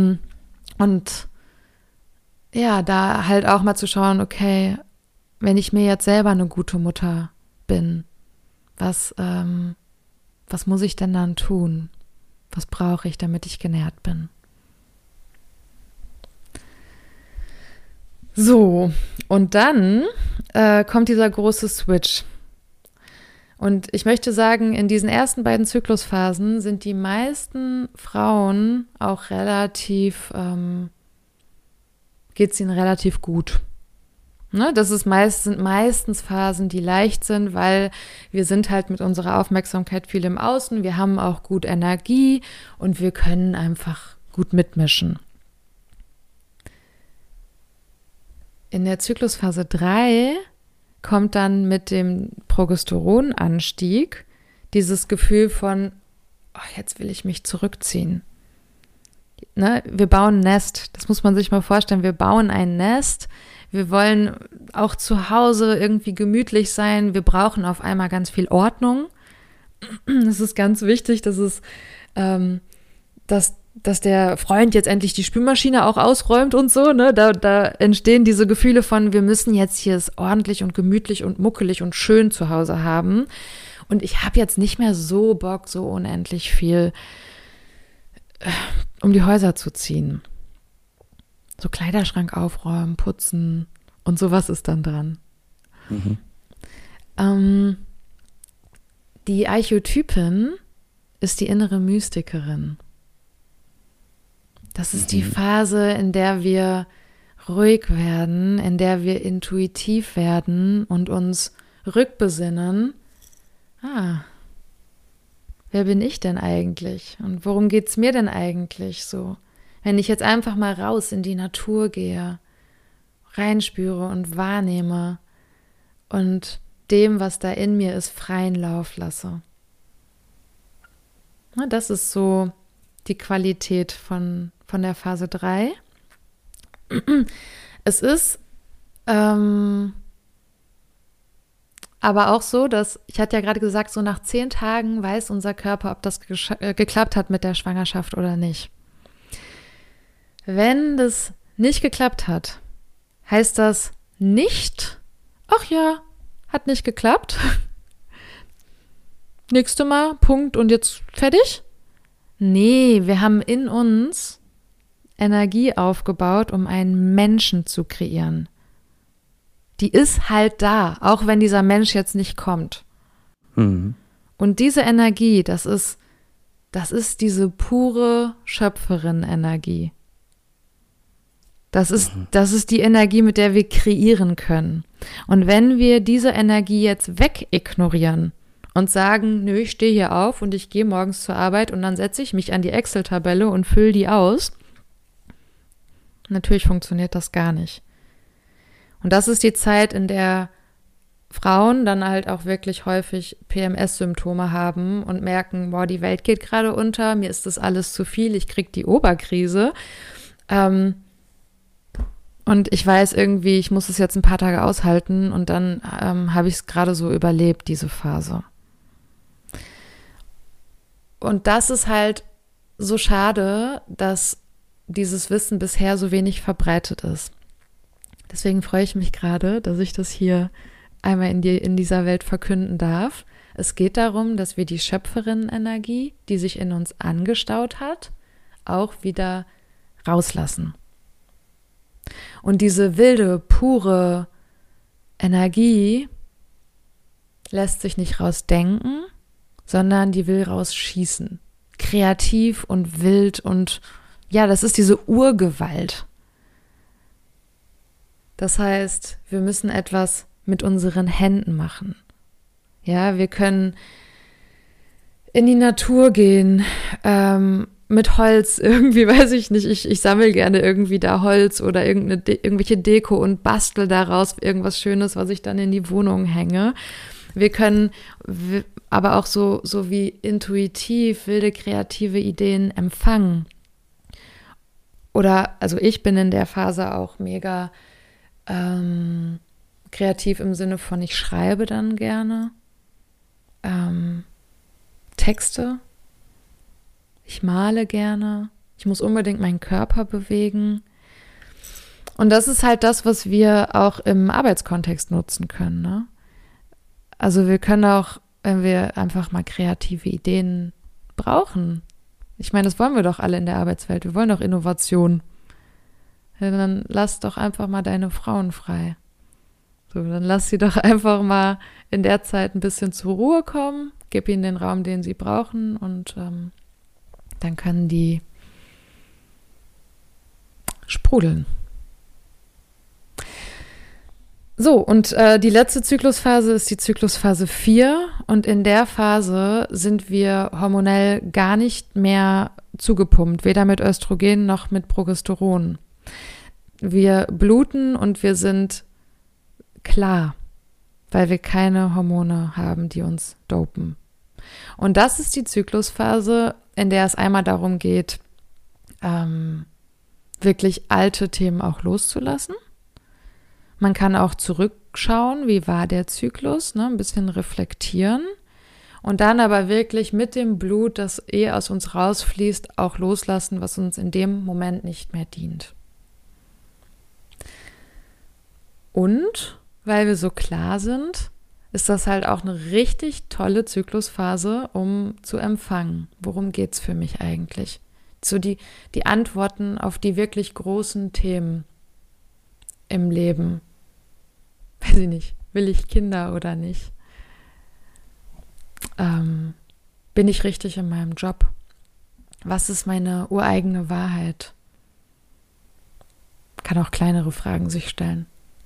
ja, da halt auch mal zu schauen, okay, wenn ich mir jetzt selber eine gute Mutter bin, was muss ich denn dann tun? Was brauche ich, damit ich genährt bin? So, und dann kommt dieser große Switch. Und ich möchte sagen, in diesen ersten beiden Zyklusphasen sind die meisten Frauen auch geht es ihnen relativ gut. Ne? Sind meistens Phasen, die leicht sind, weil wir sind halt mit unserer Aufmerksamkeit viel im Außen, wir haben auch gut Energie und wir können einfach gut mitmischen. In der Zyklusphase 3 kommt dann mit dem Progesteronanstieg dieses Gefühl von, oh, jetzt will ich mich zurückziehen. Ne? Wir bauen ein Nest, das muss man sich mal vorstellen, wir bauen ein Nest, wir wollen auch zu Hause irgendwie gemütlich sein, wir brauchen auf einmal ganz viel Ordnung. Es ist ganz wichtig, dass der Freund jetzt endlich die Spülmaschine auch ausräumt und so, ne? Da entstehen diese Gefühle von, wir müssen jetzt hier es ordentlich und gemütlich und muckelig und schön zu Hause haben. Und ich habe jetzt nicht mehr so Bock, so unendlich viel um die Häuser zu ziehen. So Kleiderschrank aufräumen, putzen und sowas ist dann dran. Die Archetypin ist die innere Mystikerin. Das ist die Phase, in der wir ruhig werden, in der wir intuitiv werden und uns rückbesinnen. Wer bin ich denn eigentlich? Und worum geht's mir denn eigentlich so? Wenn ich jetzt einfach mal raus in die Natur gehe, reinspüre und wahrnehme und dem, was da in mir ist, freien Lauf lasse. Das ist so die Qualität von der Phase 3. Es ist aber auch so, dass, ich hatte ja gerade gesagt, so nach 10 Tagen weiß unser Körper, ob das geklappt hat mit der Schwangerschaft oder nicht. Wenn das nicht geklappt hat, heißt das nicht, ach ja, hat nicht geklappt. Nächste Mal, Punkt und jetzt fertig? Nee, wir haben in uns Energie aufgebaut, um einen Menschen zu kreieren. Die ist halt da, auch wenn dieser Mensch jetzt nicht kommt. Und diese Energie, das ist diese pure Schöpferin-Energie. Das ist die Energie, mit der wir kreieren können. Und wenn wir diese Energie jetzt wegignorieren und sagen, nö, ich stehe hier auf und ich gehe morgens zur Arbeit und dann setze ich mich an die Excel-Tabelle und fülle die aus, natürlich funktioniert das gar nicht. Und das ist die Zeit, in der Frauen dann halt auch wirklich häufig PMS-Symptome haben und merken, boah, die Welt geht gerade unter, mir ist das alles zu viel, ich kriege die Oberkrise. Und ich weiß irgendwie, ich muss es jetzt ein paar Tage aushalten und dann habe ich es gerade so überlebt, diese Phase. Und das ist halt so schade, dass dieses Wissen bisher so wenig verbreitet ist. Deswegen freue ich mich gerade, dass ich das hier einmal in dieser Welt verkünden darf. Es geht darum, dass wir die Schöpferinnen-Energie, die sich in uns angestaut hat, auch wieder rauslassen. Und diese wilde, pure Energie lässt sich nicht rausdenken, sondern die will rausschießen. Kreativ und wild und ja, das ist diese Urgewalt. Das heißt, wir müssen etwas mit unseren Händen machen. Ja, wir können in die Natur gehen, mit Holz, irgendwie, weiß ich nicht, ich sammle gerne irgendwie da Holz oder irgendwelche Deko und bastel daraus irgendwas Schönes, was ich dann in die Wohnung hänge. Wir können aber auch so wie intuitiv wilde, kreative Ideen empfangen. Oder, also ich bin in der Phase auch mega kreativ im Sinne von, ich schreibe dann gerne Texte. Ich male gerne. Ich muss unbedingt meinen Körper bewegen. Und das ist halt das, was wir auch im Arbeitskontext nutzen können, ne? Also wir können auch, wenn wir einfach mal kreative Ideen brauchen. Ich meine, das wollen wir doch alle in der Arbeitswelt. Wir wollen doch Innovation. Ja, dann lass doch einfach mal deine Frauen frei. So, dann lass sie doch einfach mal in der Zeit ein bisschen zur Ruhe kommen, gib ihnen den Raum, den sie brauchen und dann können die sprudeln. So, und die letzte Zyklusphase ist die Zyklusphase 4 und in der Phase sind wir hormonell gar nicht mehr zugepumpt, weder mit Östrogen noch mit Progesteron. Wir bluten und wir sind klar, weil wir keine Hormone haben, die uns dopen. Und das ist die Zyklusphase, in der es einmal darum geht, wirklich alte Themen auch loszulassen. Man kann auch zurückschauen, wie war der Zyklus, ne? Ein bisschen reflektieren und dann aber wirklich mit dem Blut, das aus uns rausfließt, auch loslassen, was uns in dem Moment nicht mehr dient. Und weil wir so klar sind, ist das halt auch eine richtig tolle Zyklusphase, um zu empfangen. Worum geht's für mich eigentlich? So die Antworten auf die wirklich großen Themen im Leben. Weiß ich nicht, will ich Kinder oder nicht? Bin ich richtig in meinem Job? Was ist meine ureigene Wahrheit? Kann auch kleinere Fragen sich stellen.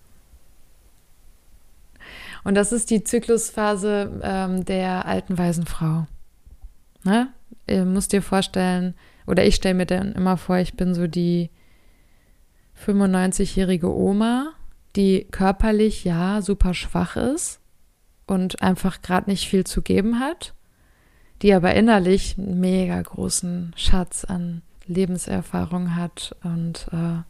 Und das ist die Zyklusphase der alten weisen Frau. Ne? Ihr müsst dir vorstellen, oder ich stelle mir dann immer vor, ich bin so die 95-jährige Oma, die körperlich ja super schwach ist und einfach gerade nicht viel zu geben hat, die aber innerlich einen mega großen Schatz an Lebenserfahrung hat und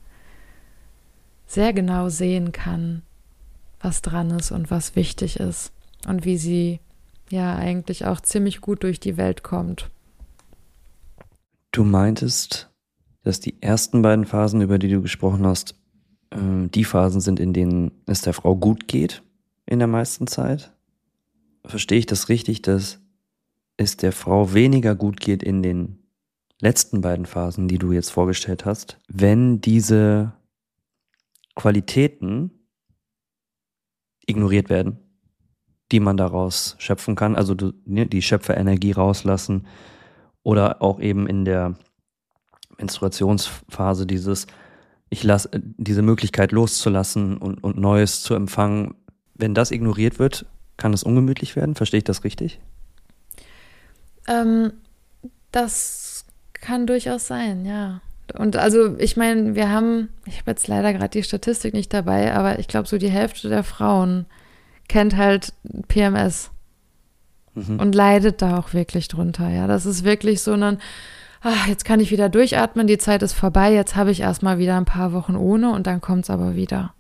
sehr genau sehen kann, was dran ist und was wichtig ist und wie sie ja eigentlich auch ziemlich gut durch die Welt kommt. Du meintest, dass die ersten beiden Phasen, über die du gesprochen hast, die Phasen sind, in denen es der Frau gut geht in der meisten Zeit. Verstehe ich das richtig, dass es der Frau weniger gut geht in den letzten beiden Phasen, die du jetzt vorgestellt hast, wenn diese Qualitäten ignoriert werden, die man daraus schöpfen kann, also die Schöpferenergie rauslassen oder auch eben in der Menstruationsphase diese Möglichkeit loszulassen und Neues zu empfangen. Wenn das ignoriert wird, kann es ungemütlich werden. Verstehe ich das richtig? Das kann durchaus sein, ja. Und also ich meine, ich habe jetzt leider gerade die Statistik nicht dabei, aber ich glaube, so die Hälfte der Frauen kennt halt PMS und leidet da auch wirklich drunter. Ja, das ist wirklich so jetzt kann ich wieder durchatmen, die Zeit ist vorbei, jetzt habe ich erstmal wieder ein paar Wochen ohne und dann kommt es aber wieder.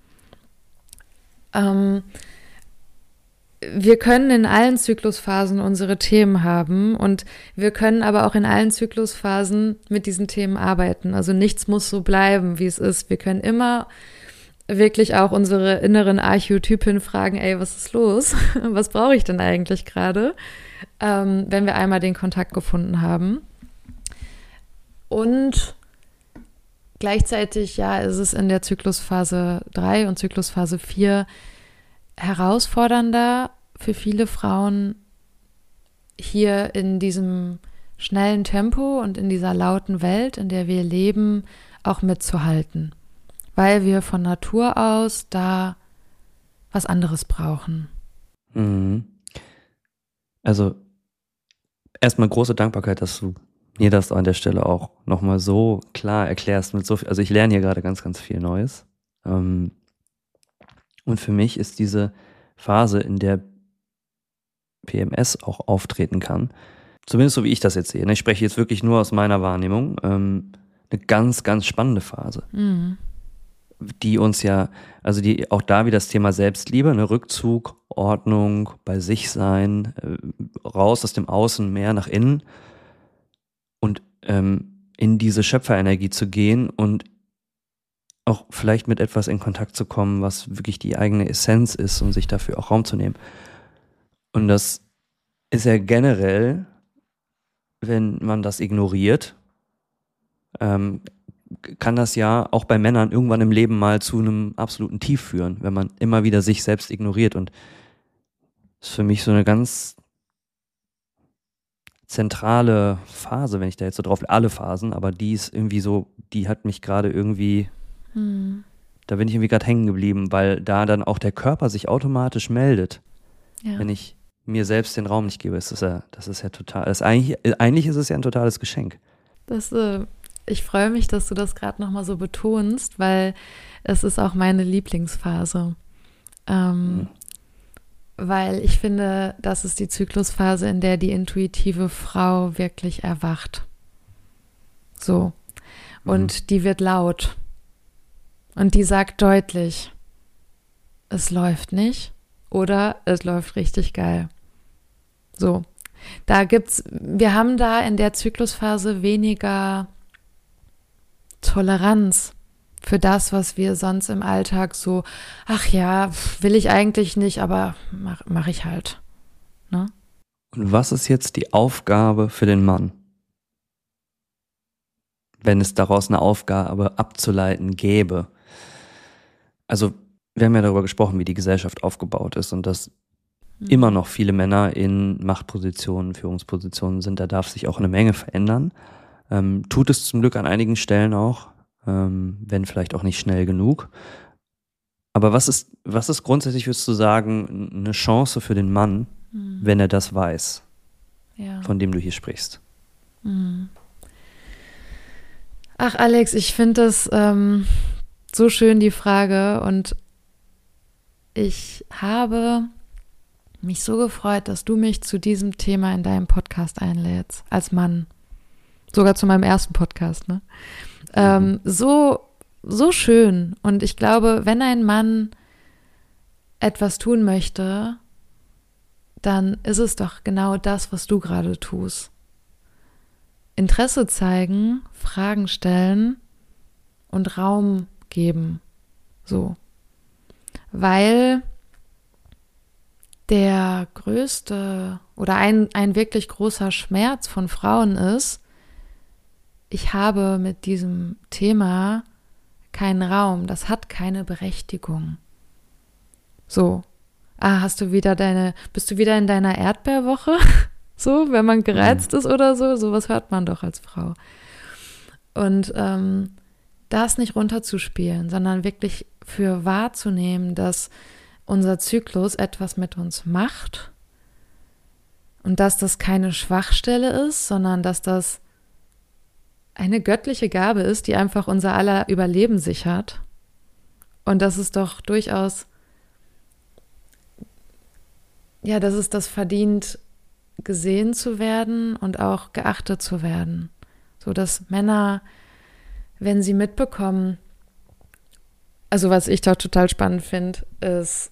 Wir können in allen Zyklusphasen unsere Themen haben und wir können aber auch in allen Zyklusphasen mit diesen Themen arbeiten. Also nichts muss so bleiben, wie es ist. Wir können immer wirklich auch unsere inneren Archetypen fragen, was ist los? Was brauche ich denn eigentlich gerade? Wenn wir einmal den Kontakt gefunden haben. Und gleichzeitig, ja, ist es in der Zyklusphase 3 und Zyklusphase 4 herausfordernder für viele Frauen, hier in diesem schnellen Tempo und in dieser lauten Welt, in der wir leben, auch mitzuhalten, weil wir von Natur aus da was anderes brauchen. Mhm. Also erstmal große Dankbarkeit, dass du mir das an der Stelle auch nochmal so klar erklärst mit so viel. Also ich lerne hier gerade ganz, ganz viel Neues. Und für mich ist diese Phase, in der PMS auch auftreten kann, zumindest so wie ich das jetzt sehe, ich spreche jetzt wirklich nur aus meiner Wahrnehmung, eine ganz, ganz spannende Phase, die uns ja, also die auch da wieder das Thema Selbstliebe, Rückzug, Ordnung, bei sich sein, raus aus dem Außen, mehr nach innen und in diese Schöpferenergie zu gehen und auch vielleicht mit etwas in Kontakt zu kommen, was wirklich die eigene Essenz ist und sich dafür auch Raum zu nehmen. Und das ist ja generell, wenn man das ignoriert, kann das ja auch bei Männern irgendwann im Leben mal zu einem absoluten Tief führen, wenn man immer wieder sich selbst ignoriert. Und das ist für mich so eine ganz zentrale Phase, wenn ich da jetzt so drauf, alle Phasen, aber die ist irgendwie so, die hat mich gerade irgendwie, da bin ich irgendwie gerade hängen geblieben, weil da dann auch der Körper sich automatisch meldet, wenn ich mir selbst den Raum nicht gebe. Das ist ja total, eigentlich ist es ja ein totales Geschenk. Ich freue mich, dass du das gerade nochmal so betonst, weil es ist auch meine Lieblingsphase. Weil ich finde, das ist die Zyklusphase, in der die intuitive Frau wirklich erwacht. So. Und die wird laut. Und die sagt deutlich, es läuft nicht oder es läuft richtig geil. So. Wir haben da in der Zyklusphase weniger Toleranz für das, was wir sonst im Alltag so, ach ja, will ich eigentlich nicht, aber mach ich halt. Ne? Und was ist jetzt die Aufgabe für den Mann? Wenn es daraus eine Aufgabe abzuleiten gäbe. Also, wir haben ja darüber gesprochen, wie die Gesellschaft aufgebaut ist und dass immer noch viele Männer in Machtpositionen, Führungspositionen sind. Da darf sich auch eine Menge verändern. Tut es zum Glück an einigen Stellen auch. Wenn vielleicht auch nicht schnell genug. Aber was ist grundsätzlich, würdest du sagen, eine Chance für den Mann, wenn er das weiß, von dem du hier sprichst? Ach Alex, ich finde das so schön, die Frage, und ich habe mich so gefreut, dass du mich zu diesem Thema in deinem Podcast einlädst, als Mann. Sogar zu meinem ersten Podcast, ne? So schön. Und ich glaube, wenn ein Mann etwas tun möchte, dann ist es doch genau das, was du gerade tust. Interesse zeigen, Fragen stellen und Raum geben. So. Weil der größte oder ein wirklich großer Schmerz von Frauen ist, ich habe mit diesem Thema keinen Raum, das hat keine Berechtigung. So, bist du wieder in deiner Erdbeerwoche? So, wenn man gereizt ist oder so, sowas hört man doch als Frau. Und das nicht runterzuspielen, sondern wirklich für wahrzunehmen, dass unser Zyklus etwas mit uns macht und dass das keine Schwachstelle ist, sondern dass das eine göttliche Gabe ist, die einfach unser aller Überleben sichert. Und das ist doch durchaus, ja, dass es das verdient, gesehen zu werden und auch geachtet zu werden. So dass Männer, wenn sie mitbekommen, also was ich doch total spannend finde, ist,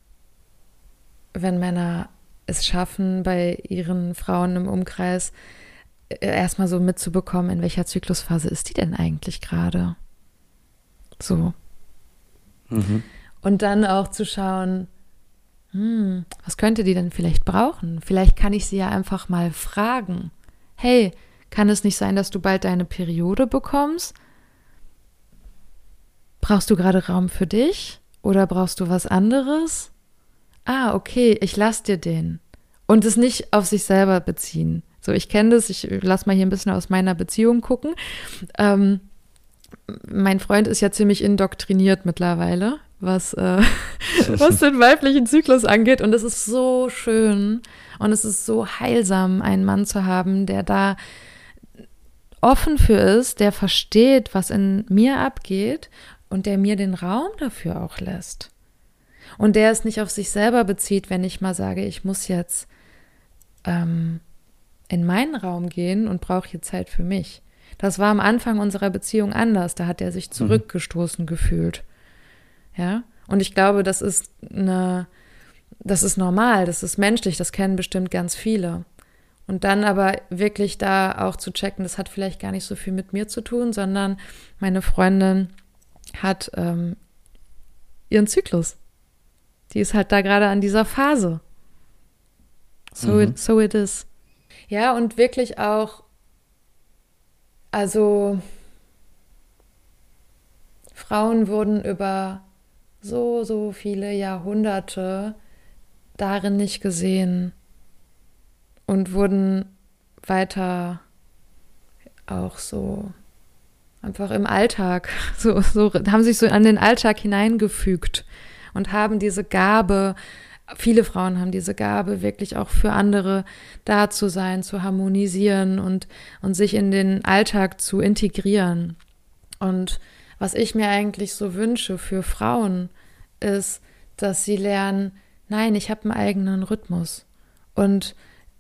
wenn Männer es schaffen, bei ihren Frauen im Umkreis erstmal so mitzubekommen, in welcher Zyklusphase ist die denn eigentlich gerade? So. Und dann auch zu schauen, was könnte die denn vielleicht brauchen? Vielleicht kann ich sie ja einfach mal fragen. Hey, kann es nicht sein, dass du bald deine Periode bekommst? Brauchst du gerade Raum für dich? Oder brauchst du was anderes? Okay, ich lass dir den. Und es nicht auf sich selber beziehen. So, ich kenne das, ich lass mal hier ein bisschen aus meiner Beziehung gucken. Mein Freund ist ja ziemlich indoktriniert mittlerweile, was den weiblichen Zyklus angeht. Und es ist so schön und es ist so heilsam, einen Mann zu haben, der da offen für ist, der versteht, was in mir abgeht und der mir den Raum dafür auch lässt. Und der es nicht auf sich selber bezieht, wenn ich mal sage, ich muss jetzt in meinen Raum gehen und brauche hier Zeit für mich. Das war am Anfang unserer Beziehung anders. Da hat er sich zurückgestoßen gefühlt. Ja, und ich glaube, das ist normal, das ist menschlich, das kennen bestimmt ganz viele. Und dann aber wirklich da auch zu checken, das hat vielleicht gar nicht so viel mit mir zu tun, sondern meine Freundin hat ihren Zyklus. Die ist halt da gerade an dieser Phase. So it is. Ja, und wirklich auch, also Frauen wurden über so viele Jahrhunderte darin nicht gesehen und wurden weiter auch so einfach im Alltag, so haben sich so an den Alltag hineingefügt und haben diese Gabe, viele Frauen haben diese Gabe, wirklich auch für andere da zu sein, zu harmonisieren und sich in den Alltag zu integrieren. Und was ich mir eigentlich so wünsche für Frauen, ist, dass sie lernen, nein, ich habe einen eigenen Rhythmus. Und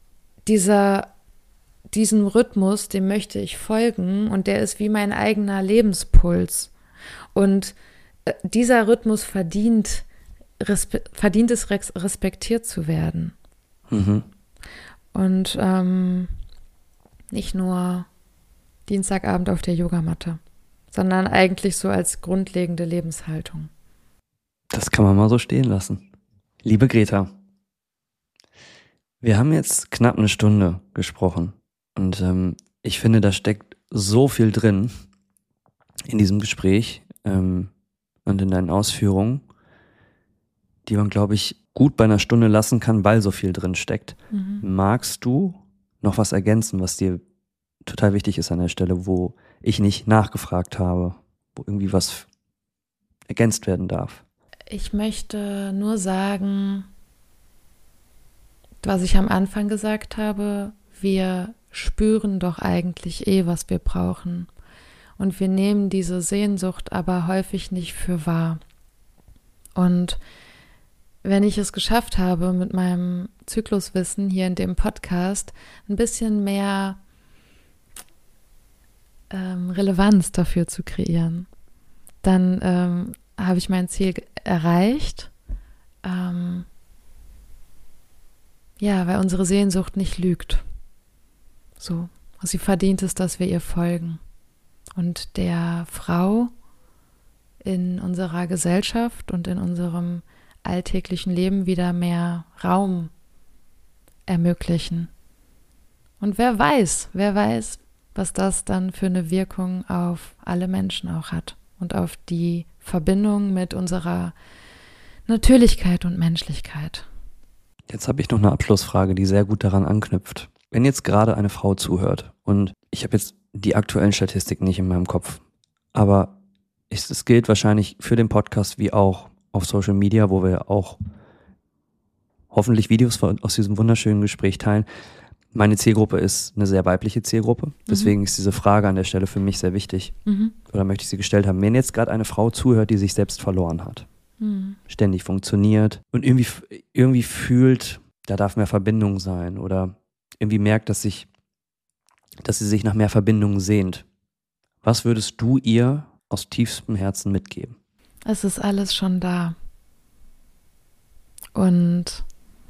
diesem Rhythmus, dem möchte ich folgen und der ist wie mein eigener Lebenspuls. Und dieser Rhythmus verdient es, respektiert zu werden. Mhm. Und nicht nur Dienstagabend auf der Yogamatte, sondern eigentlich so als grundlegende Lebenshaltung. Das kann man mal so stehen lassen. Liebe Greta, wir haben jetzt knapp eine Stunde gesprochen und ich finde, da steckt so viel drin in diesem Gespräch und in deinen Ausführungen, die man, glaube ich, gut bei einer Stunde lassen kann, weil so viel drin steckt. Mhm. Magst du noch was ergänzen, was dir total wichtig ist an der Stelle, wo ich nicht nachgefragt habe, wo irgendwie was ergänzt werden darf? Ich möchte nur sagen, was ich am Anfang gesagt habe, wir spüren doch eigentlich was wir brauchen. Und wir nehmen diese Sehnsucht aber häufig nicht für wahr. Und wenn ich es geschafft habe, mit meinem Zykluswissen hier in dem Podcast ein bisschen mehr Relevanz dafür zu kreieren, dann habe ich mein Ziel erreicht. Weil unsere Sehnsucht nicht lügt. So, sie verdient es, dass wir ihr folgen. Und der Frau in unserer Gesellschaft und in unserem alltäglichen Leben wieder mehr Raum ermöglichen. Und wer weiß, was das dann für eine Wirkung auf alle Menschen auch hat und auf die Verbindung mit unserer Natürlichkeit und Menschlichkeit. Jetzt habe ich noch eine Abschlussfrage, die sehr gut daran anknüpft. Wenn jetzt gerade eine Frau zuhört und ich habe jetzt die aktuellen Statistiken nicht in meinem Kopf, aber es gilt wahrscheinlich für den Podcast wie auch auf Social Media, wo wir auch hoffentlich Videos aus diesem wunderschönen Gespräch teilen. Meine Zielgruppe ist eine sehr weibliche Zielgruppe, deswegen ist diese Frage an der Stelle für mich sehr wichtig. Oder möchte ich sie gestellt haben. Wenn jetzt gerade eine Frau zuhört, die sich selbst verloren hat, ständig funktioniert und irgendwie fühlt, da darf mehr Verbindung sein oder irgendwie merkt, dass sie sich nach mehr Verbindung sehnt. Was würdest du ihr aus tiefstem Herzen mitgeben? Es ist alles schon da. Und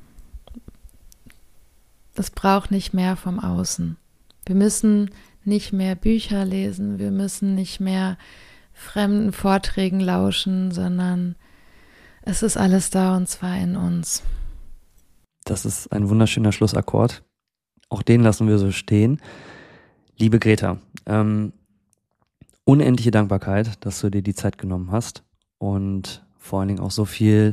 es braucht nicht mehr vom Außen. Wir müssen nicht mehr Bücher lesen, wir müssen nicht mehr fremden Vorträgen lauschen, sondern es ist alles da und zwar in uns. Das ist ein wunderschöner Schlussakkord. Auch den lassen wir so stehen. Liebe Greta, unendliche Dankbarkeit, dass du dir die Zeit genommen hast und vor allen Dingen auch so viel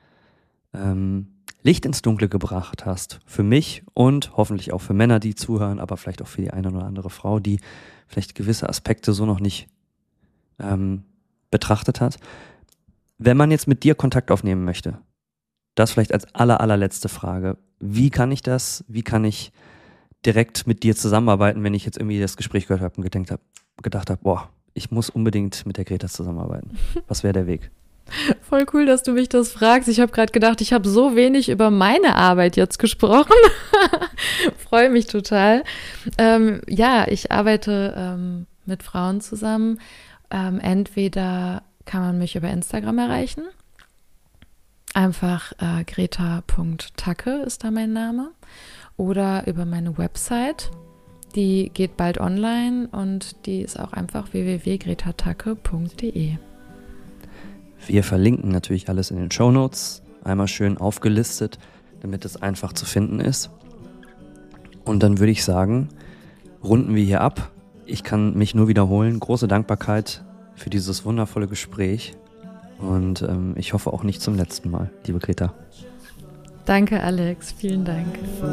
Licht ins Dunkle gebracht hast. Für mich und hoffentlich auch für Männer, die zuhören, aber vielleicht auch für die eine oder andere Frau, die vielleicht gewisse Aspekte so noch nicht betrachtet hat. Wenn man jetzt mit dir Kontakt aufnehmen möchte, das vielleicht als allerletzte Frage. Wie kann ich das? Wie kann ich direkt mit dir zusammenarbeiten, wenn ich jetzt irgendwie das Gespräch gehört habe und gedacht habe, boah, ich muss unbedingt mit der Greta zusammenarbeiten. Was wäre der Weg? Voll cool, dass du mich das fragst. Ich habe gerade gedacht, ich habe so wenig über meine Arbeit jetzt gesprochen. Freue mich total. Ich arbeite mit Frauen zusammen. Entweder kann man mich über Instagram erreichen. Einfach greta.tacke ist da mein Name. Oder über meine Website. Die geht bald online und die ist auch einfach www.gretatacke.de. Wir verlinken natürlich alles in den Shownotes, einmal schön aufgelistet, damit es einfach zu finden ist. Und dann würde ich sagen, runden wir hier ab. Ich kann mich nur wiederholen. Große Dankbarkeit für dieses wundervolle Gespräch und ich hoffe auch nicht zum letzten Mal, liebe Greta. Danke, Alex. Vielen Dank.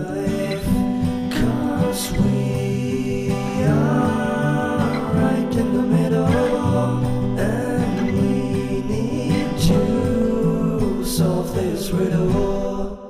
Right in the middle, and we need to solve this riddle.